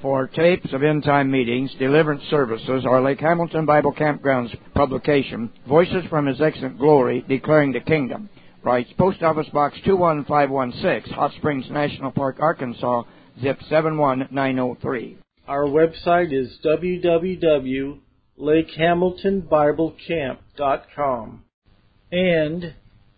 For tapes of end-time meetings, deliverance services, or Lake Hamilton Bible Campground's publication, Voices from His Excellent Glory, Declaring the Kingdom, writes Post Office Box 21516, Hot Springs National Park, Arkansas, zip 71903. Our website is www.lakehamiltonbiblecamp.com and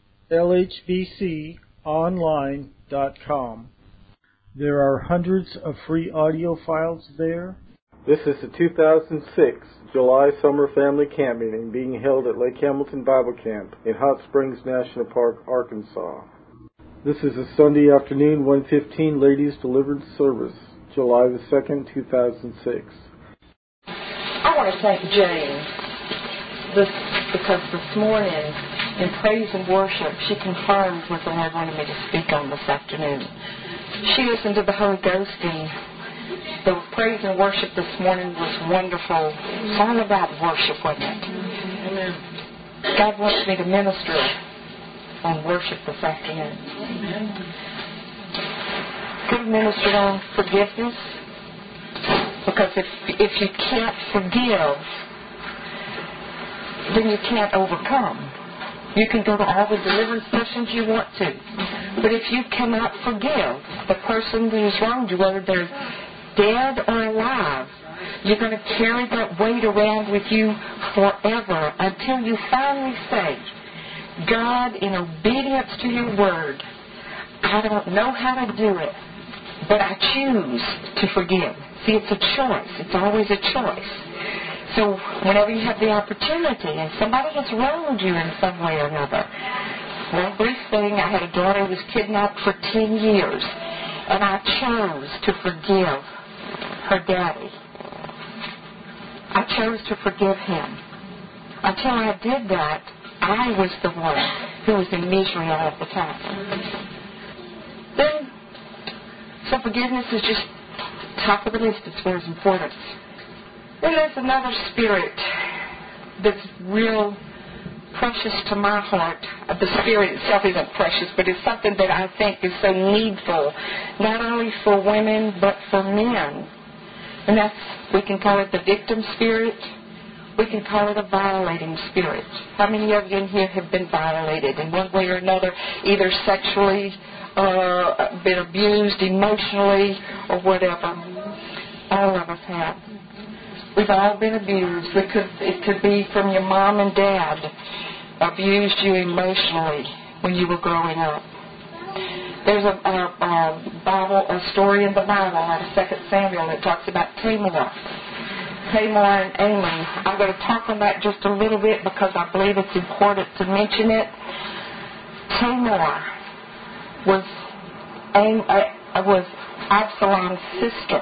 lhbconline.com. There are hundreds of free audio files there. This is the 2006 July Summer Family Camp Meeting being held at Lake Hamilton Bible Camp in Hot Springs National Park, Arkansas. This is a Sunday afternoon, 1:15 Ladies Deliverance Service, July the 2nd, 2006. I want to thank Jane because this morning in praise and worship she confirmed what the Lord wanted me to speak on this afternoon. She listened to the Holy Ghost, and the praise and worship this morning was wonderful. It's all about worship, wasn't it? Amen. God wants me to minister on worship this afternoon. Amen. Could have ministered on forgiveness, because if you can't forgive, then you can't overcome. You can go to all the deliverance sessions you want to, but if you cannot forgive the person who's wronged you, whether they're dead or alive, you're going to carry that weight around with you forever until you finally say, God, in obedience to your word, I don't know how to do it, but I choose to forgive. See, it's a choice. It's always a choice. So whenever you have the opportunity and somebody has wronged you in some way or another. One brief thing, I had a daughter who was kidnapped for 10 years, and I chose to forgive her daddy. I chose to forgive him. Until I did that, I was the one who was in misery all of the time. Then, so forgiveness is just top of the list as far as importance. Then there's another spirit that's real precious to my heart. The spirit itself isn't precious, but it's something that I think is so needful, not only for women, but for men. And that's, we can call it the victim spirit. We can call it a violating spirit. How many of you in here have been violated in one way or another, either sexually, been abused emotionally, or whatever? All of us have. We've all been abused. It could be from your mom and dad abused you emotionally when you were growing up. There's a story in the Bible out of 2 Samuel that talks about Tamar and Amon. I'm going to talk on that just a little bit because I believe it's important to mention it. Tamar was Absalom's sister.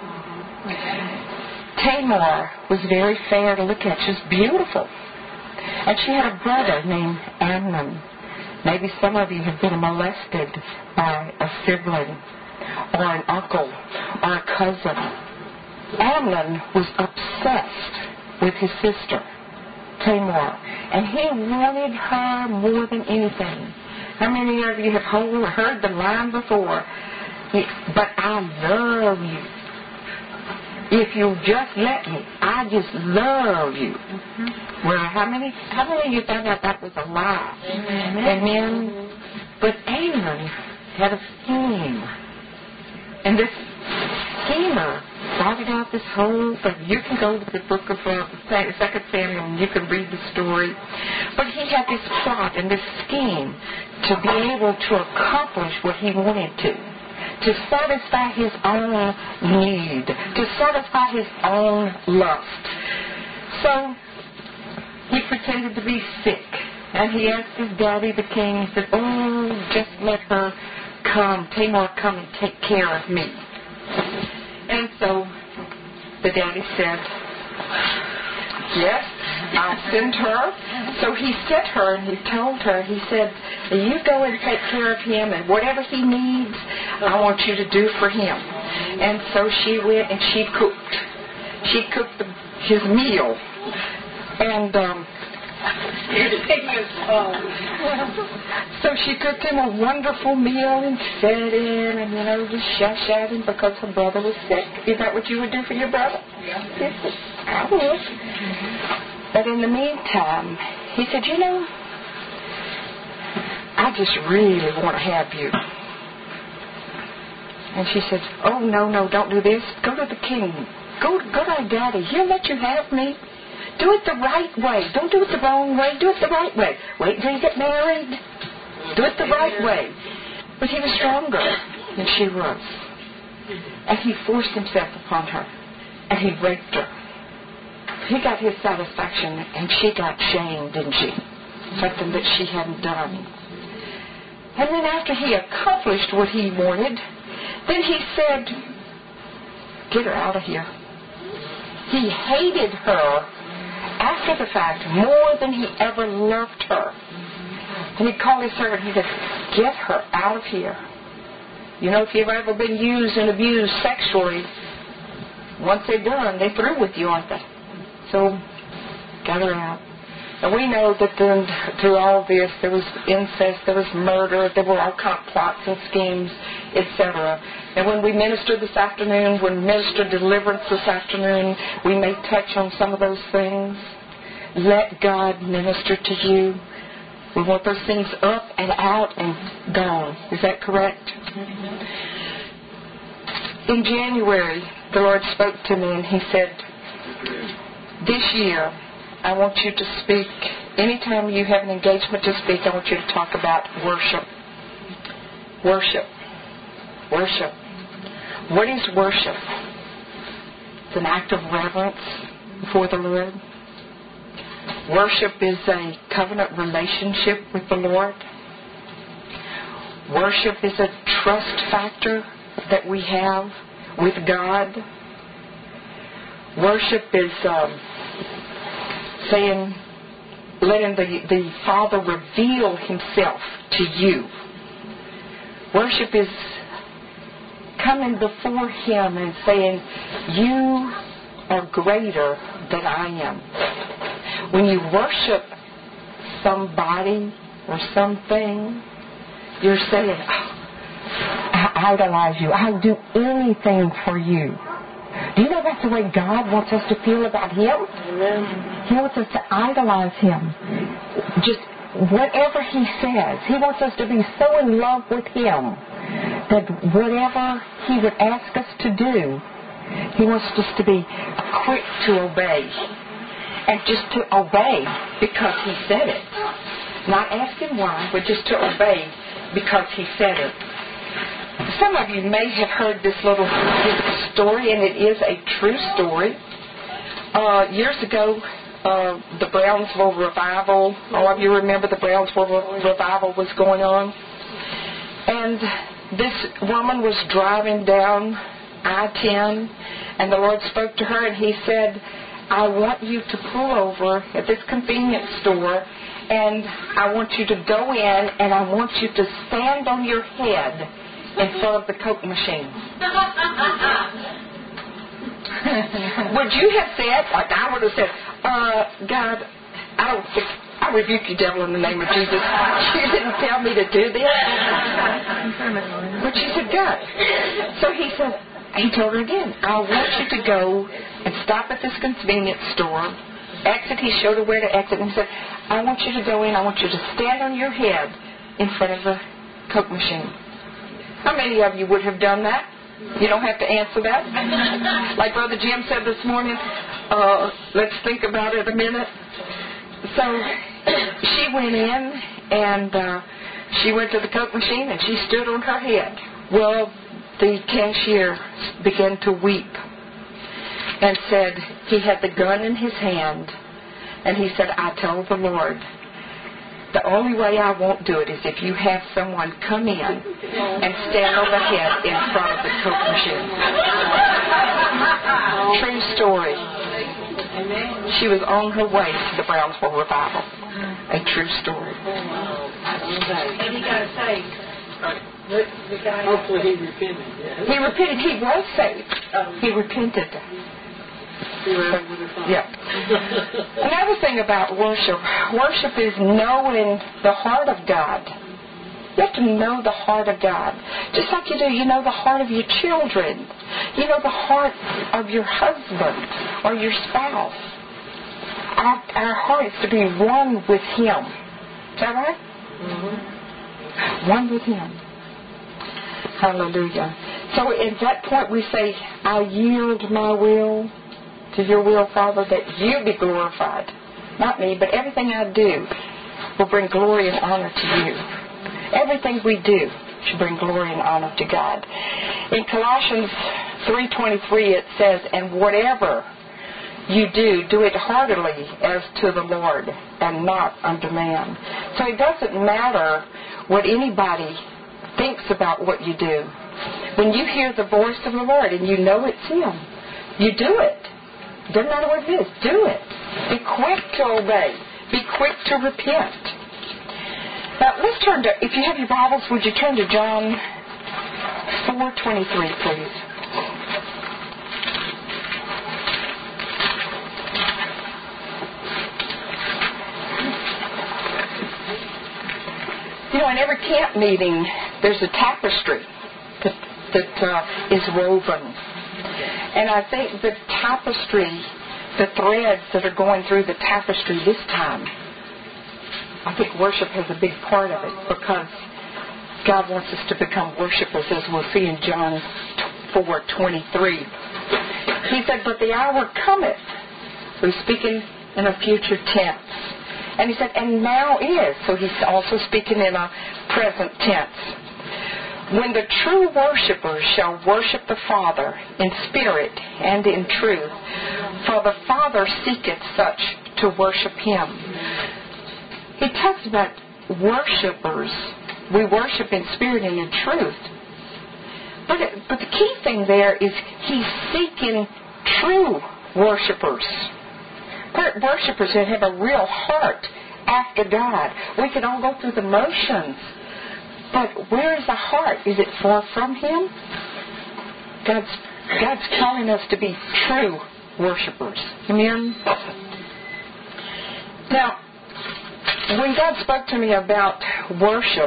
Tamar was very fair to look at. She was beautiful. And she had a brother named Amnon. Maybe some of you have been molested by a sibling or an uncle or a cousin. Amnon was obsessed with his sister, Tamar, and he wanted her more than anything. How many of you have heard the line before? But I love you. If you just let me, I just love you. Mm-hmm. Well, how many of you found out that was a lie? Amen. But Amnon had a scheme. And this schemer started out this whole thing. You can go to the book of 2 Samuel and you can read the story. But he had this plot and this scheme to be able to accomplish what he wanted to satisfy his own need, to satisfy his own lust. So he pretended to be sick, and he asked his daddy, the king, he said, oh, just let her come, Tamar, come and take care of me. And so the daddy said, yes, I'll send her. So he sent her and he told her, he said, you go and take care of him, and whatever he needs, I want you to do for him. And so she went and she cooked. She cooked his meal. And So she cooked him a wonderful meal and fed him and, just shush at him because her brother was sick. Is that what you would do for your brother? Yeah. He said, I would. But in the meantime, he said, I just really want to have you. And she said, oh, no, don't do this. Go to the king. Go to our daddy. He'll let you have me. Do it the right way. Don't do it the wrong way. Do it the right way. Wait until you get married. Do it the right way. But he was stronger than she was. And he forced himself upon her. And he raped her. He got his satisfaction, and she got shamed, didn't she? Something that she hadn't done. And then after he accomplished what he wanted, then he said, get her out of here. He hated her after the fact more than he ever loved her. And he called his servant and he said, get her out of here. If you've ever been used and abused sexually, once they're done, they're through with you, aren't they? So, get her out. And we know that then through all this, there was incest, there was murder, there were all kind of plots and schemes, etc. And when we minister this afternoon, when we minister deliverance this afternoon, we may touch on some of those things. Let God minister to you. We want those things up and out and gone. Is that correct? In January, the Lord spoke to me and He said, this year, I want you to speak, anytime you have an engagement to speak, I want you to talk about worship. Worship. Worship. What is worship? It's an act of reverence before the Lord. Worship is a covenant relationship with the Lord. Worship is a trust factor that we have with God. Worship is saying, letting the Father reveal Himself to you. Worship is coming before Him and saying, you are greater than I am. When you worship somebody or something, you're saying, I idolize you. I'll do anything for you. Do you know that's the way God wants us to feel about Him? Amen. He wants us to idolize Him. Just whatever He says. He wants us to be so in love with Him that whatever He would ask us to do, He wants us to be quick to obey. And just to obey because He said it. Not asking why, but just to obey because He said it. Some of you may have heard this little story, and it is a true story. Years ago, the Brownsville Revival, all of you remember the Brownsville Revival was going on. And this woman was driving down I-10, and the Lord spoke to her, and He said, I want you to pull over at this convenience store, and I want you to go in, and I want you to stand on your head in front of the Coke machine. Would you have said, like I would have said, God, I rebuke you, devil, in the name of Jesus. You didn't tell me to do this. But she said, God. So he told her again, I want you to go and stop at this convenience store. Exit, he showed her where to exit, and he said, I want you to go in, I want you to stand on your head in front of the Coke machine. How many of you would have done that? You don't have to answer that. Like Brother Jim said this morning, let's think about it a minute. So she went in, and she went to the Coke machine, and she stood on her head. Well, the cashier began to weep and said he had the gun in his hand, and he said, I told the Lord, the only way I won't do it is if you have someone come in and stand on the head in front of the Coke machine. True story. She was on her way to the Brownsville Revival. A true story. And he got saved. Hopefully he repented. Yeah. He repented. He was saved. He repented. Yeah. Another thing about worship is knowing the heart of God. You have to know the heart of God. Just like you know the heart of your children. You know the heart of your husband or your spouse. Our heart is to be one with Him. Is that right? Mm-hmm. One with Him. Hallelujah. So at that point we say, I yield my will to your will, Father, that you be glorified. Not me, but everything I do will bring glory and honor to you. Everything we do should bring glory and honor to God. In Colossians 3:23 it says, and whatever you do it heartily as to the Lord and not unto man. So it doesn't matter what anybody thinks about what you do. When you hear the voice of the Lord and you know it's Him, you do it. Doesn't matter what it is. Do it. Be quick to obey. Be quick to repent. Now let's turn to, if you have your Bibles, would you turn to John 4:23, please? You know, in every camp meeting, there's a tapestry that is woven. And I think the tapestry, the threads that are going through the tapestry this time, I think worship has a big part of it, because God wants us to become worshipers, as we'll see in John 4:23. He said, but the hour cometh. So he's speaking in a future tense. And he said, and now is. So he's also speaking in a present tense. When the true worshipers shall worship the Father in spirit and in truth, for the Father seeketh such to worship Him. He talks about worshipers. We worship in spirit and in truth. But the key thing there is He's seeking true worshipers. Worshipers that have a real heart after God. We can all go through the motions, but where is the heart? Is it far from Him? God's calling us to be true worshipers. Amen? Now, when God spoke to me about worship,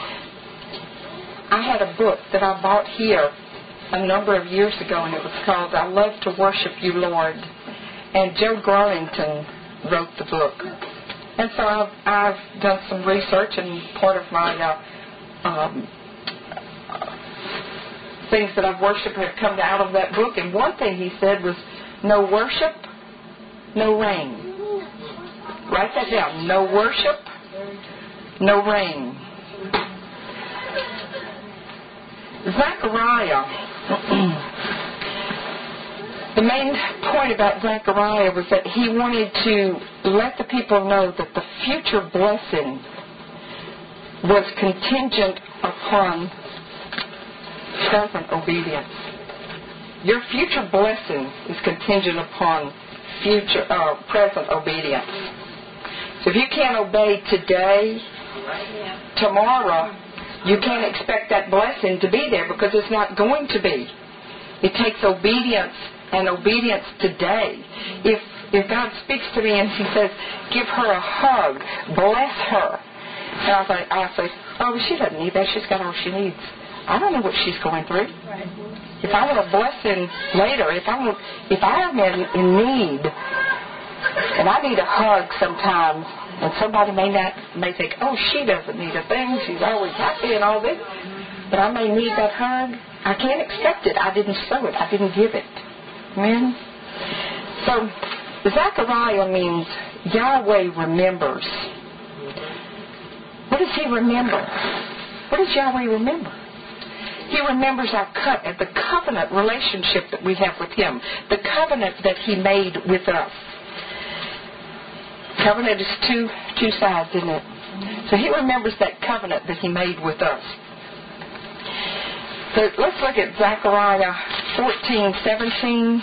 I had a book that I bought here a number of years ago, and it was called I Love to Worship You, Lord. And Joe Garlington wrote the book. And so I've done some research, and part of my things that I've worshipped have come out of that book. And one thing he said was, no worship, no rain. Write that down. No worship, no rain. Zechariah, the main point about Zechariah was that he wanted to let the people know that the future blessing was contingent upon present obedience. Your future blessing is contingent upon present obedience. So if you can't obey today, tomorrow, you can't expect that blessing to be there, because it's not going to be. It takes obedience, and obedience today. If God speaks to me and He says, give her a hug, bless her, and I'll say, oh, she doesn't need that. She's got all she needs. I don't know what she's going through. Right. If I want a blessing later, if I'm in need, and I need a hug sometimes, and somebody may think, oh, she doesn't need a thing. She's always happy and all this. But I may need that hug. I can't expect it. I didn't sow it. I didn't give it. Amen? So, Zechariah means Yahweh remembers. What does He remember? What does Yahweh remember? He remembers the covenant relationship that we have with Him. The covenant that He made with us. Covenant is two sides, isn't it? So He remembers that covenant that He made with us. So let's look at Zechariah 14:17.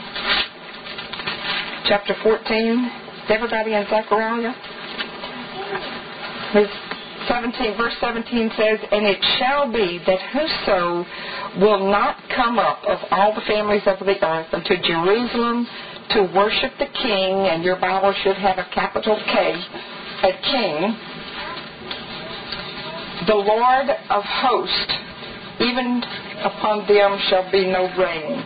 Chapter 14. Is everybody in Zechariah? So verse 17 says, "And it shall be that whoso will not come up of all the families of the earth unto Jerusalem to worship the King," and your Bible should have a capital K at King, "the Lord of hosts, even upon them shall be no rain.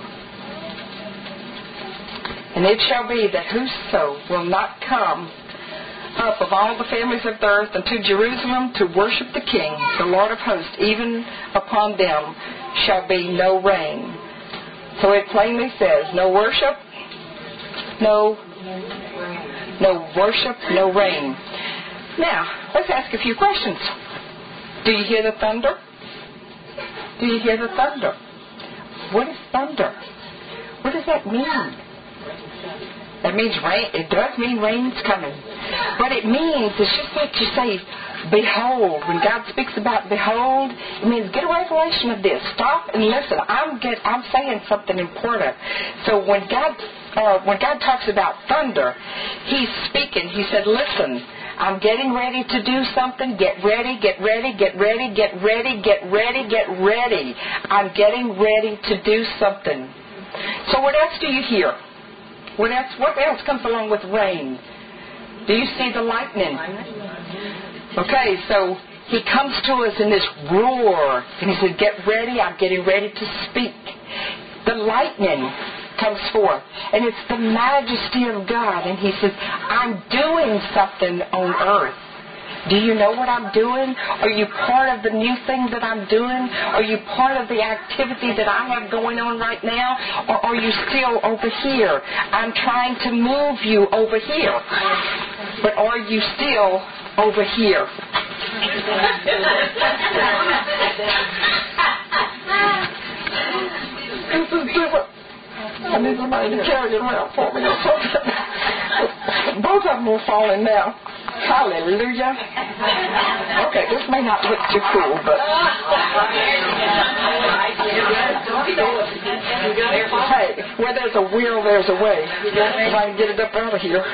And it shall be that whoso will not come up of all the families of the earth unto Jerusalem to worship the King, the Lord of hosts, even upon them shall be no rain." So it plainly says, no worship, no worship, no rain. Now, let's ask a few questions. Do you hear the thunder? Do you hear the thunder? What is thunder? What does that mean? That means rain. It does mean rain's coming. What it means is just like you say, behold. When God speaks about behold, it means get a revelation of this. Stop and listen. I'm saying something important. So when God talks about thunder, He's speaking. He said, listen, I'm getting ready to do something. Get ready, get ready, get ready, get ready, get ready, get ready. I'm getting ready to do something. So what else do you hear? What else comes along with rain? Do you see the lightning? Okay, so He comes to us in this roar, and He said, get ready, I'm getting ready to speak. The lightning comes forth, and it's the majesty of God, and He says, I'm doing something on earth. Do you know what I'm doing? Are you part of the new thing that I'm doing? Are you part of the activity that I have going on right now? Or are you still over here? I'm trying to move you over here. But are you still over here? This is different. I need somebody to carry it around for me or something. Both of them are falling now. Hallelujah. Okay, this may not look too cool, but hey, where there's a will, there's a way. If I can get it up out of here.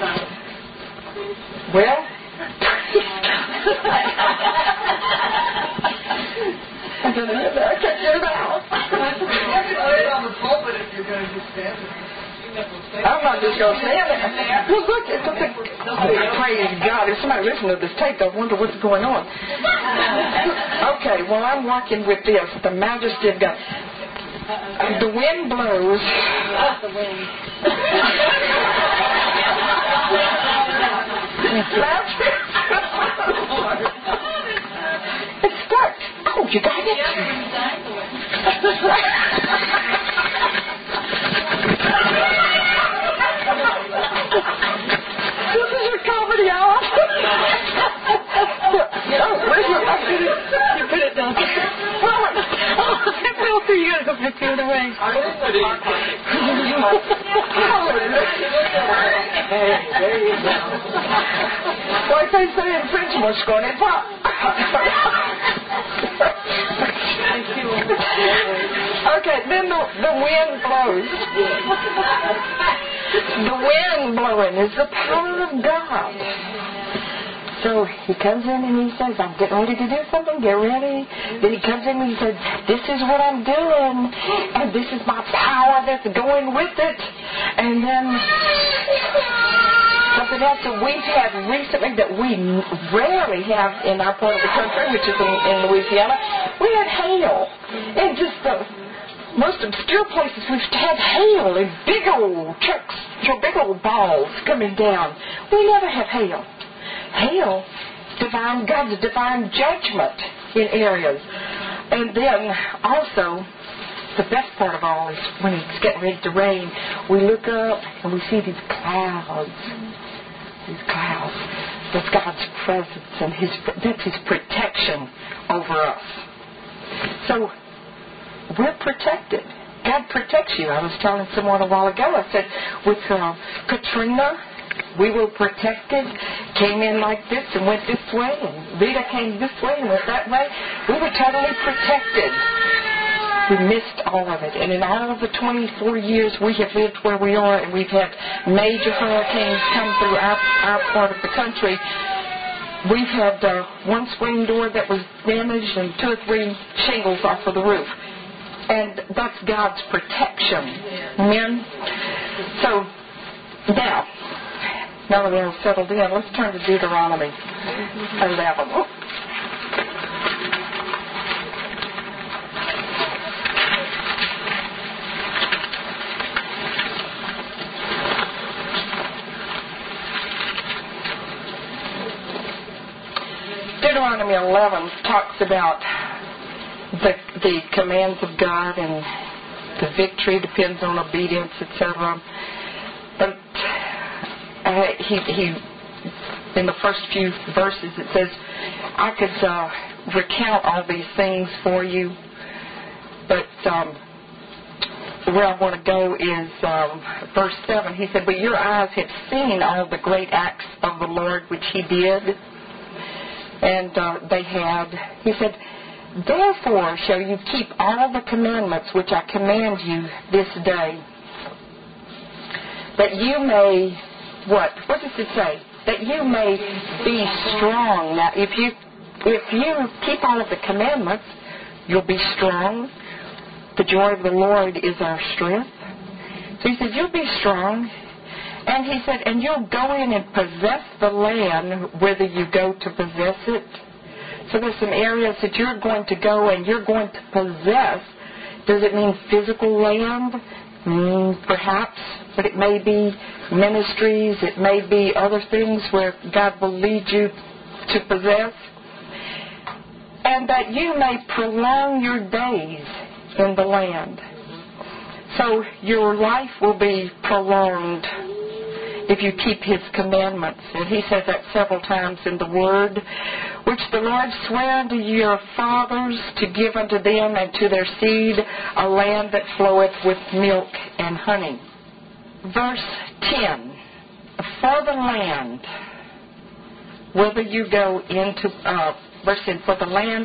Well, I'm going to get there. I can't get it out. I'm not just going to stand there. Well, look, it's something. Oh, praise God. If somebody listening to this tape, they'll wonder what's going on. Okay, well, I'm working with this, the majesty of God. The wind blows. The wind. It's stuck. Oh, you got it? This is your comedy hour. You put it down. So you gotta go back the other way. Like they say in French, moi je connais pas. Okay, then the wind blows. The wind blowing is the power of God. So He comes in and He says, I'm getting ready to do something, get ready. Then He comes in and He says, this is what I'm doing, and this is my power that's going with it. And then something else that we've had recently that we rarely have in our part of the country, which is in Louisiana, we had hail. And just the most obscure places we've had hail in big old trucks, big old balls coming down. We never have hail. Hail, God's divine judgment in areas. And then also, the best part of all is when it's getting ready to rain, we look up and we see these clouds. These clouds. That's God's presence and that's His protection over us. So, we're protected. God protects you. I was telling someone a while ago, I said, with Katrina, we were protected, came in like this and went this way, and Rita came this way and went that way. We were totally protected. We missed all of it. And in all of the 24 years we have lived where we are, and we've had major hurricanes come through our part of the country, we've had one screen door that was damaged and 2 or 3 shingles off of the roof. And that's God's protection. Amen? So, now that we're all settled in, let's turn to Deuteronomy 11. Deuteronomy 11 talks about the commands of God, and the victory depends on obedience, etc. But he in the first few verses it says, I could recount all these things for you, but where I want to go is verse 7. He said, but your eyes have seen all the great acts of the Lord which He did. And they had. He said, therefore shall you keep all the commandments which I command you this day, that you may, what? What does it say? That you may be strong. Now, if you keep all of the commandments, you'll be strong. The joy of the Lord is our strength. So he said, you'll be strong. And he said, and you'll go in and possess the land whether you go to possess it. So there's some areas that you're going to go and you're going to possess. Does it mean physical land? Perhaps. But it may be ministries. It may be other things where God will lead you to possess. And that you may prolong your days in the land. So your life will be prolonged if you keep His commandments. And He says that several times in the Word, which the Lord sware unto your fathers to give unto them and to their seed a land that floweth with milk and honey. Verse 10, for the land, whether you go into, verse 10, for the land,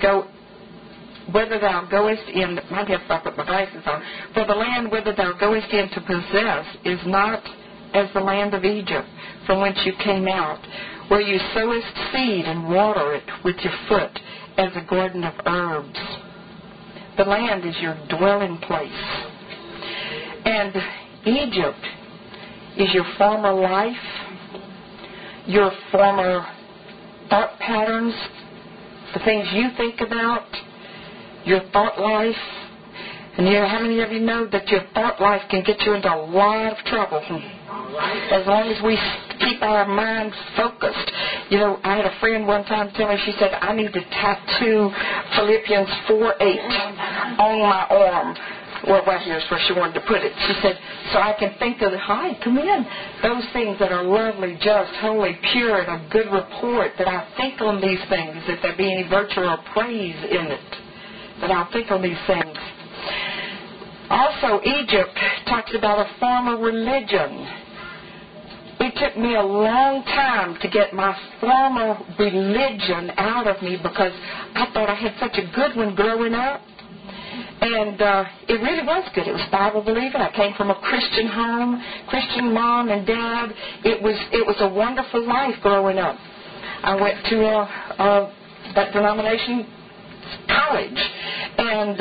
whether thou goest in, might have to put my glasses on, for the land whither thou goest in to possess is not as the land of Egypt, from whence you came out, where you sowest seed and water it with your foot as a garden of herbs. The land is your dwelling place. And Egypt is your former life, your former thought patterns, the things you think about, your thought life. And how many of you know that your thought life can get you into a lot of trouble? As long as we keep our minds focused. You know, I had a friend one time tell me, she said, I need to tattoo Philippians 4:8 on my arm. Well, right here's where she wanted to put it. She said, so I can think of, hi, come in. Those things that are lovely, just, holy, pure, and of good report, that I think on these things, if there be any virtue or praise in it, that I'll think on these things. Also, Egypt talks about a former religion. It took me a long time to get my former religion out of me because I thought I had such a good one growing up. And it really was good. It was Bible believing. I came from a Christian home, Christian mom and dad. It was a wonderful life growing up. I went to that denomination college, and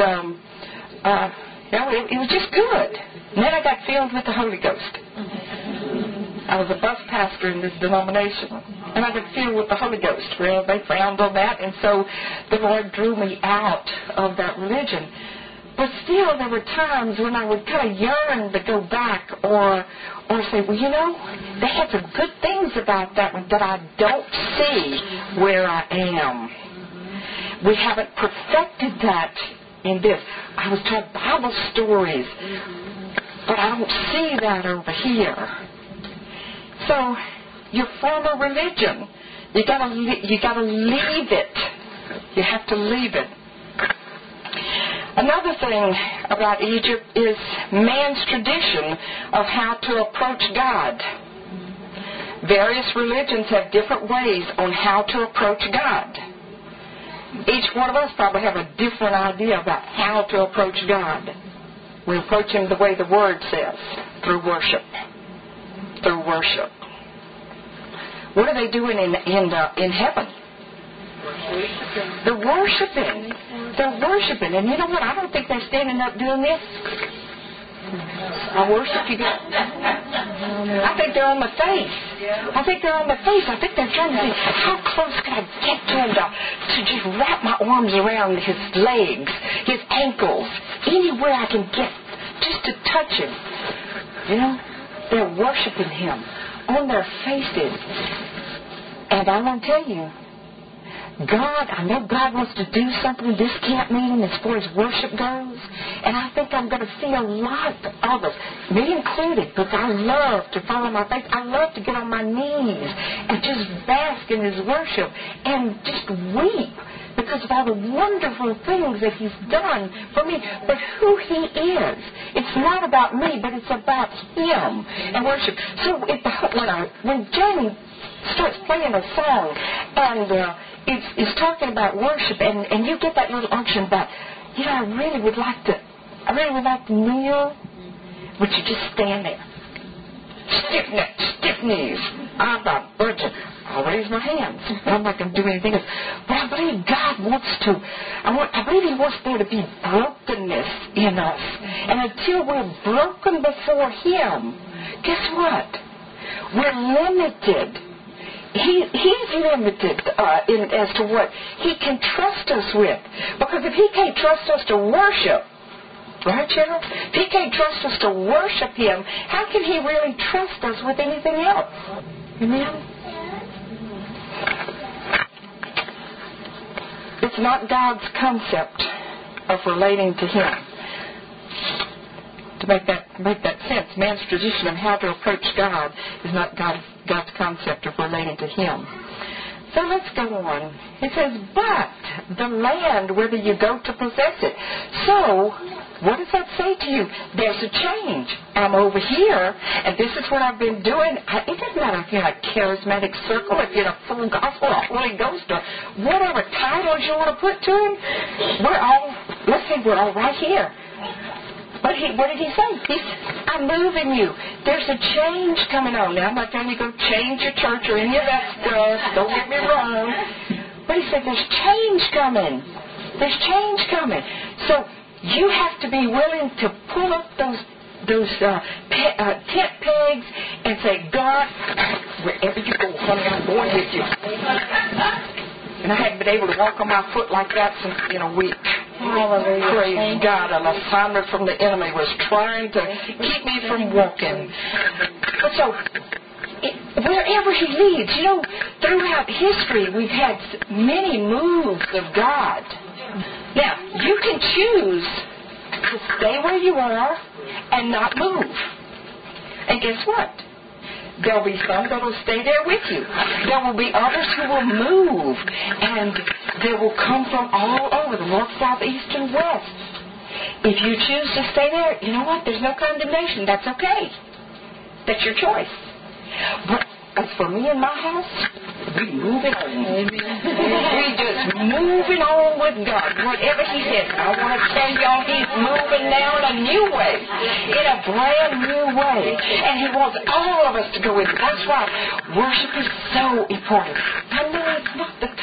it was just good. And then I got filled with the Holy Ghost. I was a bus pastor in this denomination, and I got filled with the Holy Ghost. Well, they frowned on that, and so the Lord drew me out of that religion. But still, there were times when I would kind of yearn to go back or say, well, you know, they had some good things about that one that I don't see where I am. We haven't perfected that in this. I was taught Bible stories, but I don't see that over here. So, your former religion, you gotta leave it. You have to leave it. Another thing about Egypt is man's tradition of how to approach God. Various religions have different ways on how to approach God. Each one of us probably have a different idea about how to approach God. We approach Him the way the Word says, through worship. Through worship. What are they doing in heaven? They're worshiping. They're worshiping. And you know what? I don't think they're standing up doing this. I worship you, God. I think they're on the face. I think they're trying to see how close can I get to him to just wrap my arms around his legs, his ankles, anywhere I can get just to touch him. You know, they're worshiping him on their faces. And I want to tell you, I know God wants to do something in this camp meeting as far as worship goes. And I think I'm going to see a lot of us, me included, because I love to fall on my face. I love to get on my knees and just bask in his worship and just weep because of all the wonderful things that he's done for me. But who he is. It's not about me, but it's about him and worship. So when Jamie starts playing a song and it's talking about worship, and you get that little unction about, you know, I really would like to kneel. Would you just stand there? Stiff knees. I'm not budging. I'll raise my hands. I'm not going to do anything else. But I believe God wants to. I believe he wants there to be brokenness in us. And until we're broken before him, guess what? We're limited. He's limited as to what he can trust us with. Because if he can't trust us to worship, right, Cheryl? If he can't trust us to worship him, how can he really trust us with anything else? Amen? It's not God's concept of relating to him. To make that sense, man's tradition of how to approach God is not God's concept of relating to him. So let's go on. It says, but the land, whether you go to possess it. So, what does that say to you? There's a change. I'm over here, and this is what I've been doing. It doesn't matter if you're in a charismatic circle, if you're in a full gospel or Holy Ghost or whatever titles you want to put to him. We're all right here. But what did he say? I'm moving you. There's a change coming on. Now, I'm not telling you to go change your church or any of that stuff. Don't get me wrong. But he said there's change coming. There's change coming. So you have to be willing to pull up those tent pegs and say, God, wherever you go, honey, I'm going with you. And I hadn't been able to walk on my foot like that in a week. Hallelujah. Praise God. An assignment from the enemy was trying to keep me from walking. But so, wherever he leads, you know, throughout history, we've had many moves of God. Now, you can choose to stay where you are and not move. And guess what? There will be some that will stay there with you. There will be others who will move, and they will come from all over, the north, south, east, and west. If you choose to stay there, you know what? There's no condemnation. That's okay. That's your choice. But as for me and my house, we moving on. We just moving on with God. Whatever he says. I want to tell y'all he's moving now in a new way. In a brand new way. And he wants all of us to go with it. That's why worship is so important. I know it's not the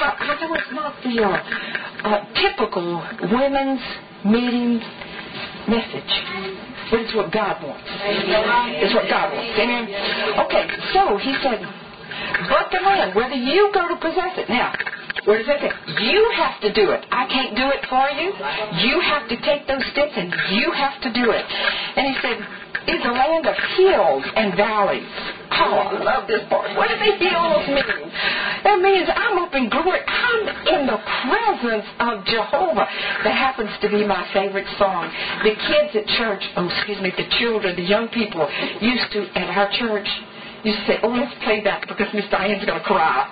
typical women's meeting message. But it's what God wants. It's what God wants. Amen? Okay, so he said, but the land, whether you go to possess it. Now, where does that say? You have to do it. I can't do it for you. You have to take those steps and you have to do it. And he said, it's a land of hills and valleys. Oh, I love this part. What do the hills mean? That means I'm up in glory. I'm in the presence of Jehovah. That happens to be my favorite song. The kids at church, the children, the young people used to, at our church, used to say, oh, let's play that because Miss Diane's going to cry.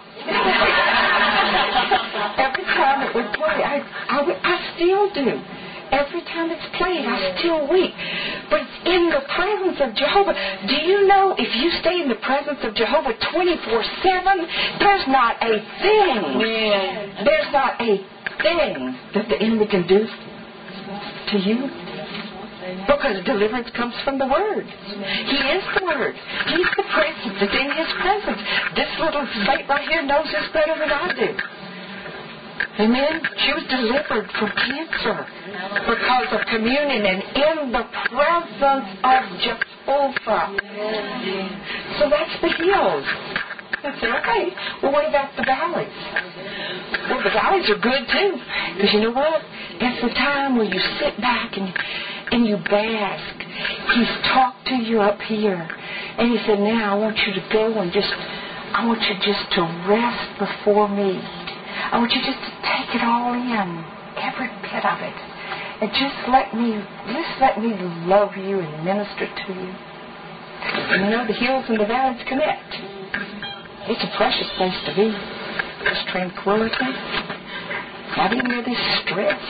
Every time it would play, I still do. Every time it's played, I still weep. But it's in the presence of Jehovah. Do you know if you stay in the presence of Jehovah 24/7, there's not a thing. Yeah. There's not a thing that the enemy can do to you. Because deliverance comes from the Word. He is the Word. He's the presence. It's in His presence. This little saint right here knows this better than I do. Amen? She was delivered from cancer because of communion and in the presence of Jehovah. So that's the hills. I said, okay, well, what about the valleys? Well, the valleys are good, too. Because you know what? That's the time where you sit back and you bask. He's talked to you up here. And He said, now I want you to go and I want you just to rest before me. I want you just to take it all in, every bit of it. And just let me love you and minister to you. And you know, the hills and the valleys connect. It's a precious place to be. This tranquility. Not even with this stress.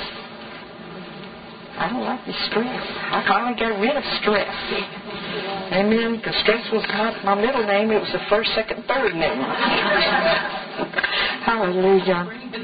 I don't like this stress. I finally got rid of stress. Amen. Because stress was not my middle name. It was the first, second, third name. Hallelujah.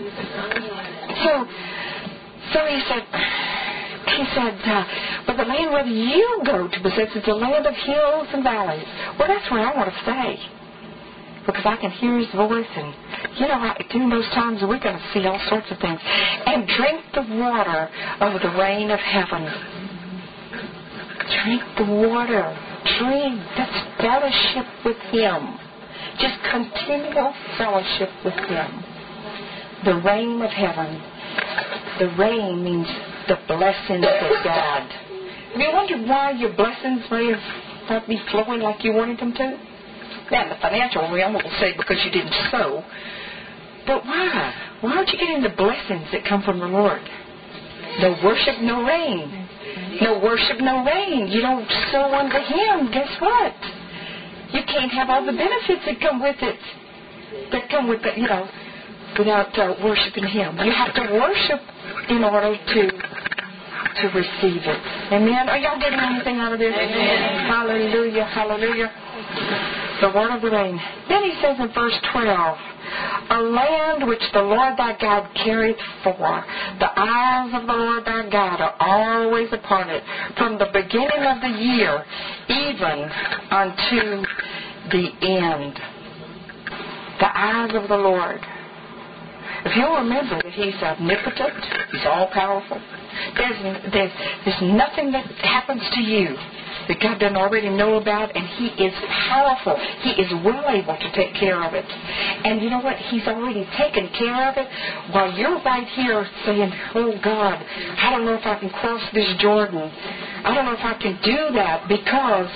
So he said, but the land where you go to possess is a land of hills and valleys. Well, that's where I want to stay. Because I can hear His voice, and during those times we're going to see all sorts of things. And drink the water of the rain of heaven. Drink the water. Drink. That's fellowship with Him. Just continual fellowship with Him. The rain of heaven. The rain means the blessings of God. Have you wondered why your blessings may not be flowing like you wanted them to? Now, in the financial realm, we'll say because you didn't sow. But why? Why aren't you getting the blessings that come from the Lord? No worship, no rain. No worship, no rain. You don't sow unto Him. Guess what? You can't have all the benefits that come with it. That come with it, without worshiping Him. You have to worship in order to receive it. Amen? Are y'all getting anything out of this? Amen. Hallelujah, hallelujah. The word of the rain. Then he says in verse 12, a land which the Lord thy God carrieth for. The eyes of the Lord thy God are always upon it, from the beginning of the year, even unto the end. The eyes of the Lord. If you'll remember that He's omnipotent, He's all-powerful, there's nothing that happens to you that God doesn't already know about, and He is powerful. He is well able to take care of it. And you know what? He's already taken care of it while you're right here saying, oh God, I don't know if I can cross this Jordan. I don't know if I can do that because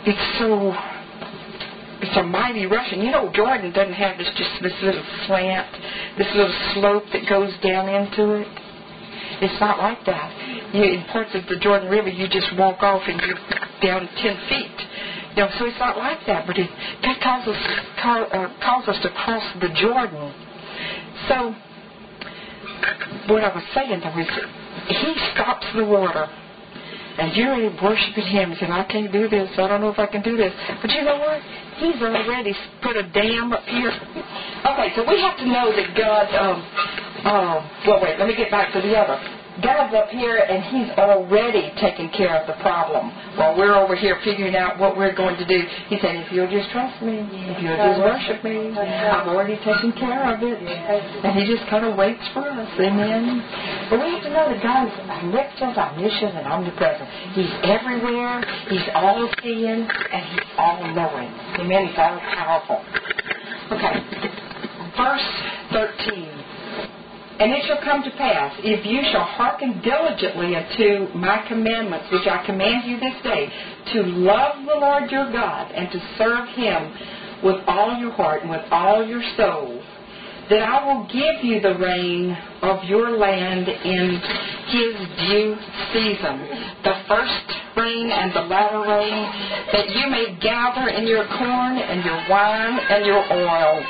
it's a mighty rushing. Jordan doesn't have this little slant, this little slope that goes down into it. It's not like that. In parts of the Jordan River, you just walk off and you're down 10 feet. So it's not like that. But God calls us to cross the Jordan. So what I was saying though is He stops the water. And you're worshiping Him and saying, I can't do this. I don't know if I can do this. But you know what? He's already put a dam up here. Okay, so we have to know that God... let me get back to the other. God's up here and He's already taken care of the problem. While we're over here figuring out what we're going to do, He said, if you'll just trust me, if you'll just worship me, I've already taken care of it. And He just kind of waits for us. Amen. But we have to know that God is omnipotent, omniscient, and omnipresent. He's everywhere. He's all-seeing, and He's all-knowing. Amen. He's all-powerful. Okay. Verse 13. And it shall come to pass, if you shall hearken diligently unto my commandments, which I command you this day, to love the Lord your God, and to serve Him with all your heart and with all your soul, that I will give you the rain of your land in His due season, the first rain and the latter rain, that you may gather in your corn and your wine and your oil.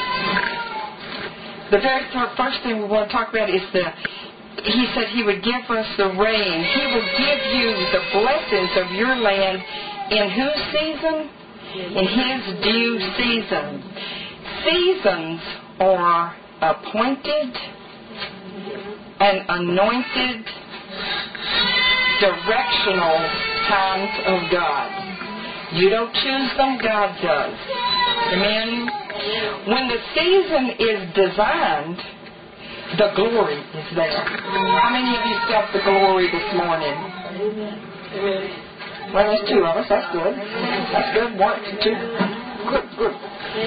The very first thing we want to talk about is He said He would give us the rain. He will give you the blessings of your land in whose season? In His due season. Seasons are appointed and anointed directional times of God. You don't choose them, God does. Amen? When the season is designed, the glory is there. How many of you felt the glory this morning? Well, there's two of us. That's good. That's good. 1, 2. Good.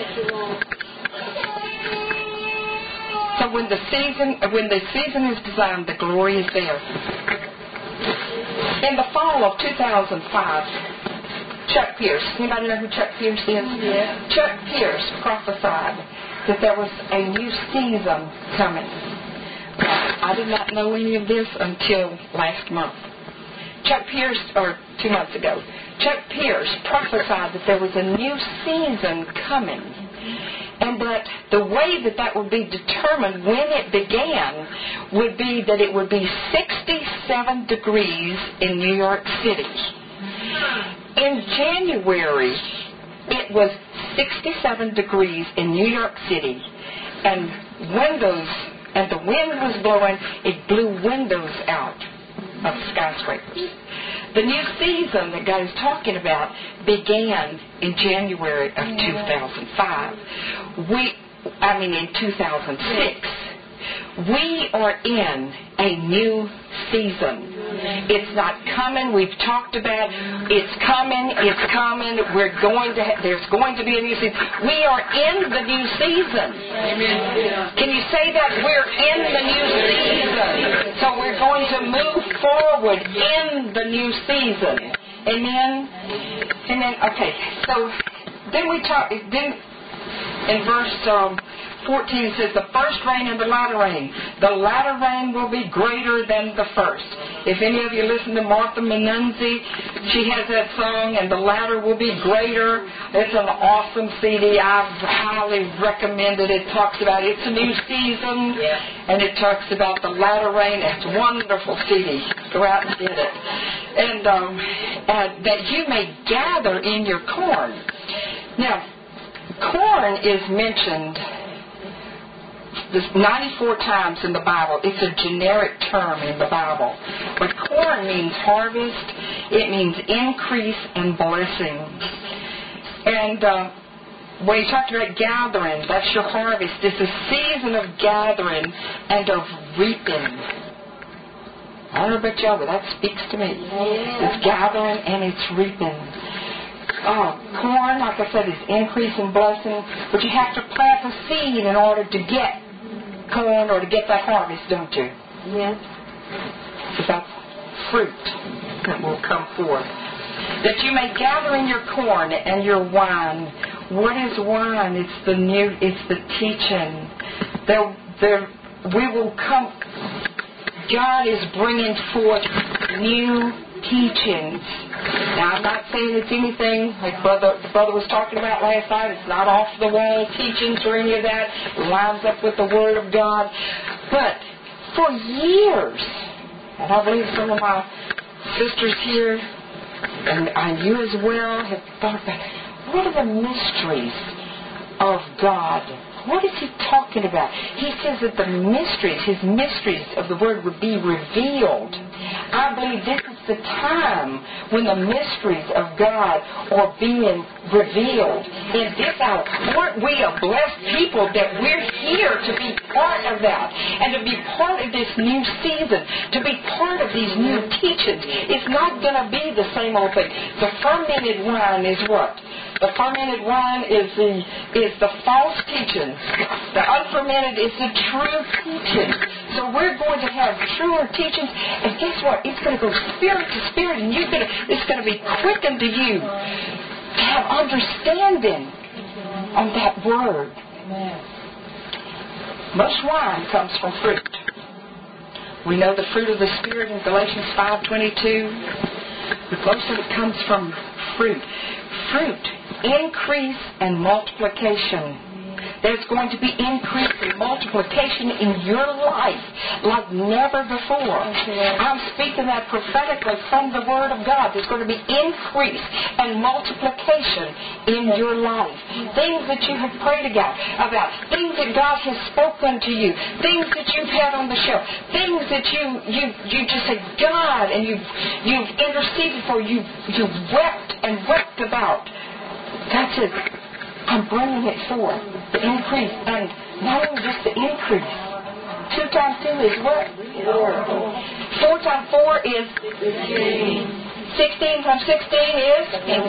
So when the season is designed, the glory is there. In the fall of 2005, Chuck Pierce. Anybody know who Chuck Pierce is? Yeah. Chuck Pierce prophesied that there was a new season coming. I did not know any of this until last month. Chuck Pierce, or 2 months ago, Chuck Pierce prophesied that there was a new season coming. And that the way that would be determined when it began would be that it would be 67 degrees in New York City. In January, it was 67 degrees in New York City, and the wind was blowing. It blew windows out of skyscrapers. The new season that God is talking about began in January of 2005. In 2006. We are in a new season. It's not coming. We've talked about it's coming. It's coming. There's going to be a new season. We are in the new season. Amen. Can you say that? We're in the new season. So we're going to move forward in the new season. Amen. Okay. So then we talk. Then in verse 14 it says, the first rain and the latter rain. The latter rain will be greater than the first. If any of you listen to Martha Menunzi, she has that song, and the latter will be greater. It's an awesome CD. I highly recommend it. It talks about it's a new season, and it talks about the latter rain. It's a wonderful CD. Go out and get it. And that you may gather in your corn. Now, corn is mentioned 94 times in the Bible. It's a generic term in the Bible. But corn means harvest. It means increase and blessing. And when you talked about gathering, that's your harvest. It's a season of gathering and of reaping. I don't know about y'all, but that speaks to me. It's gathering and it's reaping. Corn, like I said, is increase and blessing. But you have to plant the seed in order to get corn or to get that harvest, don't you? Yes. So that's fruit that will come forth. That you may gather in your corn and your wine. What is wine? It's the teaching. We will come. God is bringing forth new teachings. Now, I'm not saying it's anything like the brother was talking about last night. It's not off-the-wall teachings or any of that. It lines up with the Word of God. But for years, and I believe some of my sisters here, and you as well, have thought about, what are the mysteries of God? What is he talking about? He says that his mysteries of the Word would be revealed. I believe this is the time when the mysteries of God are being revealed. In this hour, aren't we a blessed people that we're here to be part of that and to be part of this new season, to be part of these new teachings? It's not going to be the same old thing. The fermented wine is what? The fermented wine is the false teaching. The unfermented is the true teaching. So we're going to have truer teachings, and guess what? It's going to go spirit to spirit, and it's going to be quickened to you to have understanding on that word. Most wine comes from fruit. We know the fruit of the Spirit in Galatians 5:22. But most of it comes from fruit. Fruit, increase and multiplication. There's going to be increase and multiplication in your life like never before. I'm speaking that prophetically from the Word of God. There's going to be increase and multiplication in your life. Things that you have prayed about, things that God has spoken to you, things that you've had on the shelf, things that you just said, God, and you've interceded for, you've wept and wept about. God says, I'm bringing it forth, the increase, and not only just the increase. 2 times 2 is what? 4 times 4 is 16 times 16 is?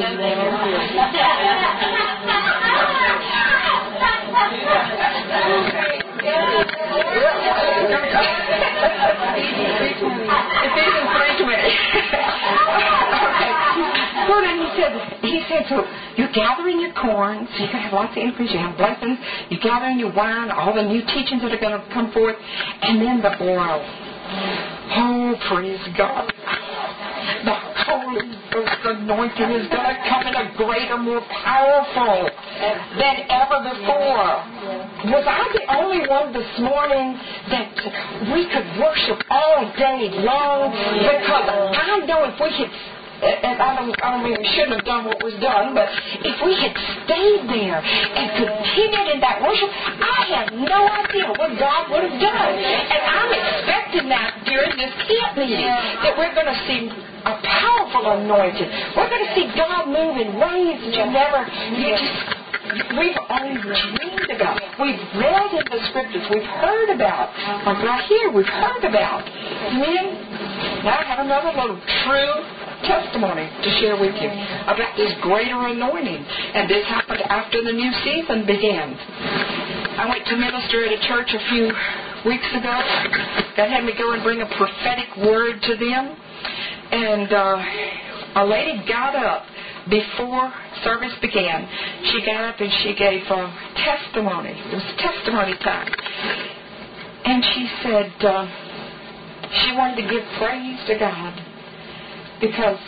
Ephesians 3:20. Well, then he said, so you're gathering your corn, so you're going to have lots of increase, you have blessings, you're gathering your wine, all the new teachings that are going to come forth, and then the oil. Oh, praise God. The Holy Ghost anointing is going to come in a greater, more powerful than ever before. Was I the only one this morning that we could worship all day long? Because I know if we had, and I don't mean we shouldn't have done what was done, but if we had stayed there and continued in that worship, I have no idea what God would have done. And I'm expecting that during this camp meeting, that we're going to see a powerful anointing. We're going to see God move in ways that we've only dreamed about. We've read in the scriptures. We've heard about. Like right here, we've heard about. Amen? Now I have another little true testimony to share with you about this greater anointing. And this happened after the new season began. I went to minister at a church a few weeks ago. God had me go and bring a prophetic word to them. And a lady got up before service began. She got up and she gave a testimony. It was testimony time. And she said she wanted to give praise to God because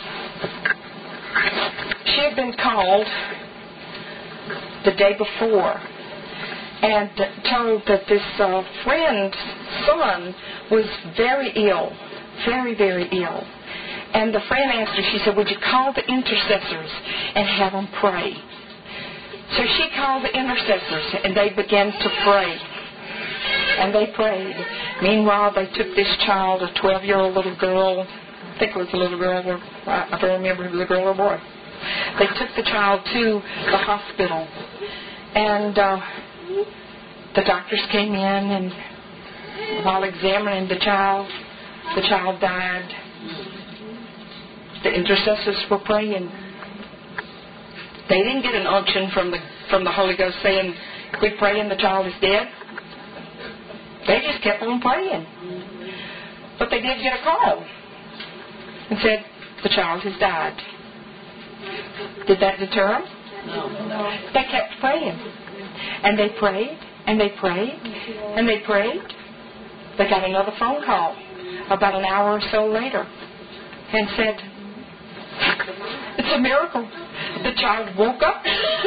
she had been called the day before and told that this friend's son was very ill, very, very ill. And the friend asked her, she said, would you call the intercessors and have them pray? So she called the intercessors and they began to pray. And they prayed. Meanwhile, they took this child, a 12-year-old little girl. I think it was a little girl. I don't remember if it was a girl or a boy. They took the child to the hospital. And the doctors came in, and while examining the child died. The intercessors were praying. They didn't get an unction from the Holy Ghost saying, quit praying, the child is dead. They just kept on praying. But they did get a call and said, the child has died. Did that deter them? No. They kept praying. And they prayed, and they prayed, and they prayed. They got another phone call about an hour or so later and said, it's a miracle. The child woke up,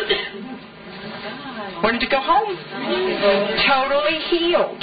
wanted to go home, totally healed.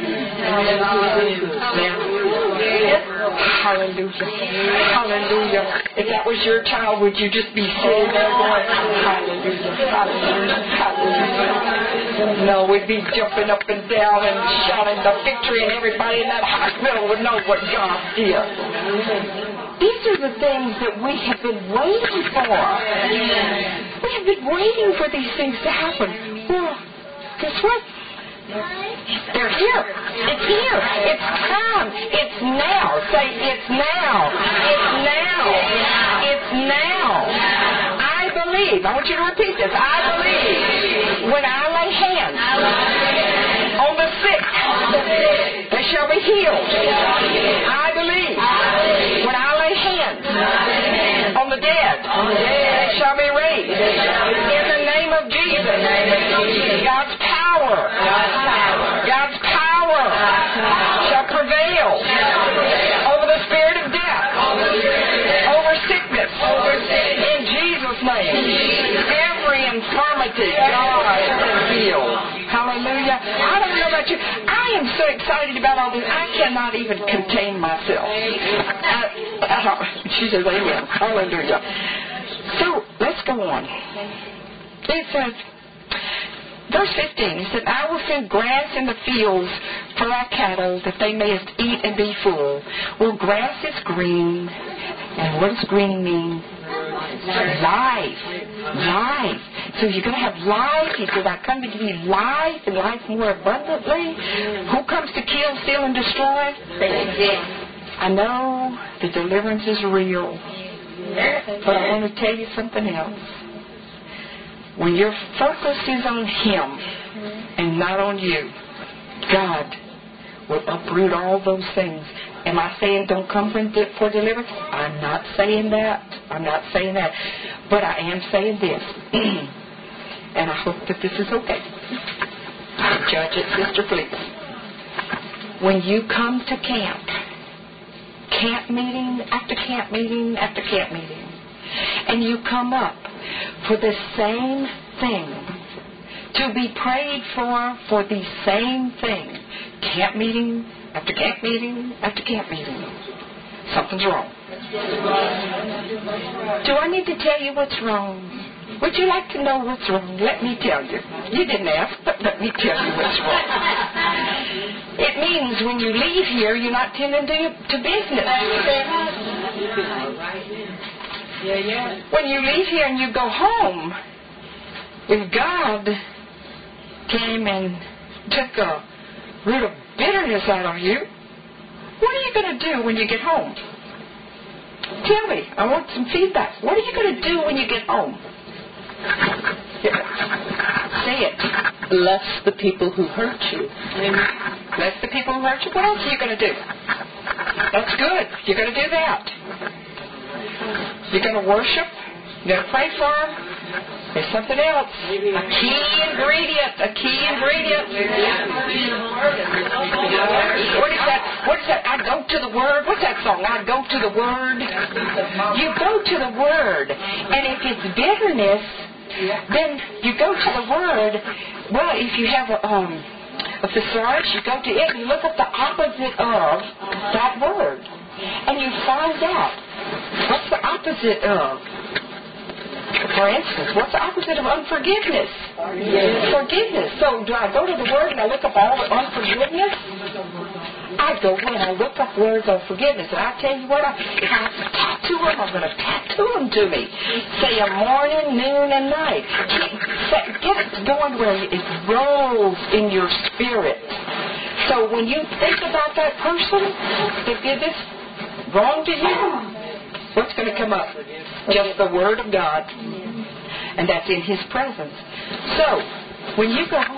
Hallelujah. Hallelujah. If that was your child, would you just be sitting there going, hallelujah, hallelujah, hallelujah? No, we'd be jumping up and down and shouting the victory, and everybody in that hospital would know what God did. These are the things that we have been waiting for. We have been waiting for these things to happen. Well, guess what? They're here. It's here. It's time. It's now. Say, it's now. It's now. It's now. I believe. I want you to repeat this. I believe when I lay hands on the sick, they shall be healed. I believe when I lay hands on the dead, they shall be raised. In the name of Jesus, God's power shall prevail over the spirit of death, over sickness. In Jesus' name, every infirmity, God has healed. I don't know about you. I am so excited about all this. I cannot even contain myself. She says, amen. Hallelujah. So, let's go on. It says, verse 15, it said, I will send grass in the fields for thy cattle, that they mayest eat and be full. Well, grass is green. And what does green mean? Life. Life. So you're going to have life. He says, I come to give you life and life more abundantly. Who comes to kill, steal, and destroy? I know the deliverance is real. But I want to tell you something else. When your focus is on Him and not on you, God will uproot all those things. Am I saying don't come for deliverance? I'm not saying that. I'm not saying that. But I am saying this. And I hope that this is okay. Judge it, sister, please. When you come to camp meeting after camp meeting after camp meeting, and you come up for the same thing, to be prayed for the same thing, camp meeting after camp meeting after camp meeting, something's wrong. Do I need to tell you what's wrong? Would you like to know what's wrong? Let me tell you. You didn't ask, but let me tell you what's wrong. It means when you leave here, you're not tending to business. When you leave here and you go home, if God came and took a root of bitterness out of you, what are you going to do when you get home? Tell me. I want some feedback. What are you going to do when you get home? Say it. Bless the people who hurt you. Bless the people who hurt you. What else are you going to do? That's good. You're going to do that. You're going to worship. You're going to pray for them. There's something else. A key ingredient. What is that? I go to the Word. What's that song? I go to the Word. You go to the Word. And if it's bitterness, then you go to the Word. Well, if you have a thesaurus, you go to it and look up the opposite of that word. And you find out what's the opposite of. For instance, what's the opposite of unforgiveness? Forgiveness. So do I go to the Word and I look up all the unforgiveness? I go when I look up words on forgiveness. And I tell you what, if I have to tattoo them, I'm going to tattoo them to me. Say a morning, noon, and night. Get it going where it rolls in your spirit. So when you think about that person that did this wrong to you, what's going to come up? Just the Word of God. And that's in His presence. So, when you go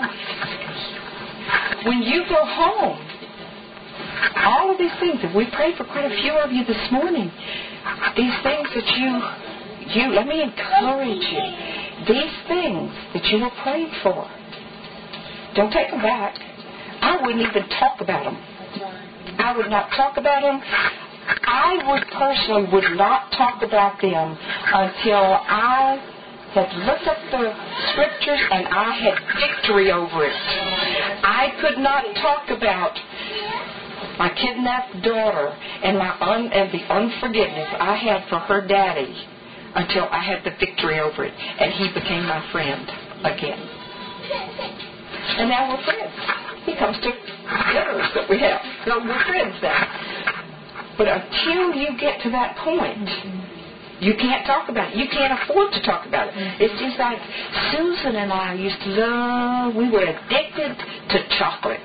home, all of these things, and we prayed for quite a few of you this morning, these things that you let me encourage you, these things that you were praying for, don't take them back. I wouldn't even talk about them. I would not talk about them. I would not talk about them until I had looked up the Scriptures and I had victory over it. I could not talk about my kidnapped daughter and the unforgiveness I had for her daddy until I had the victory over it, and he became my friend again. And now we're friends. He comes to dinners that we have. So we're friends now. But until you get to that point, you can't talk about it. You can't afford to talk about it. It's just like Susan and I used to love, we were addicted to chocolate.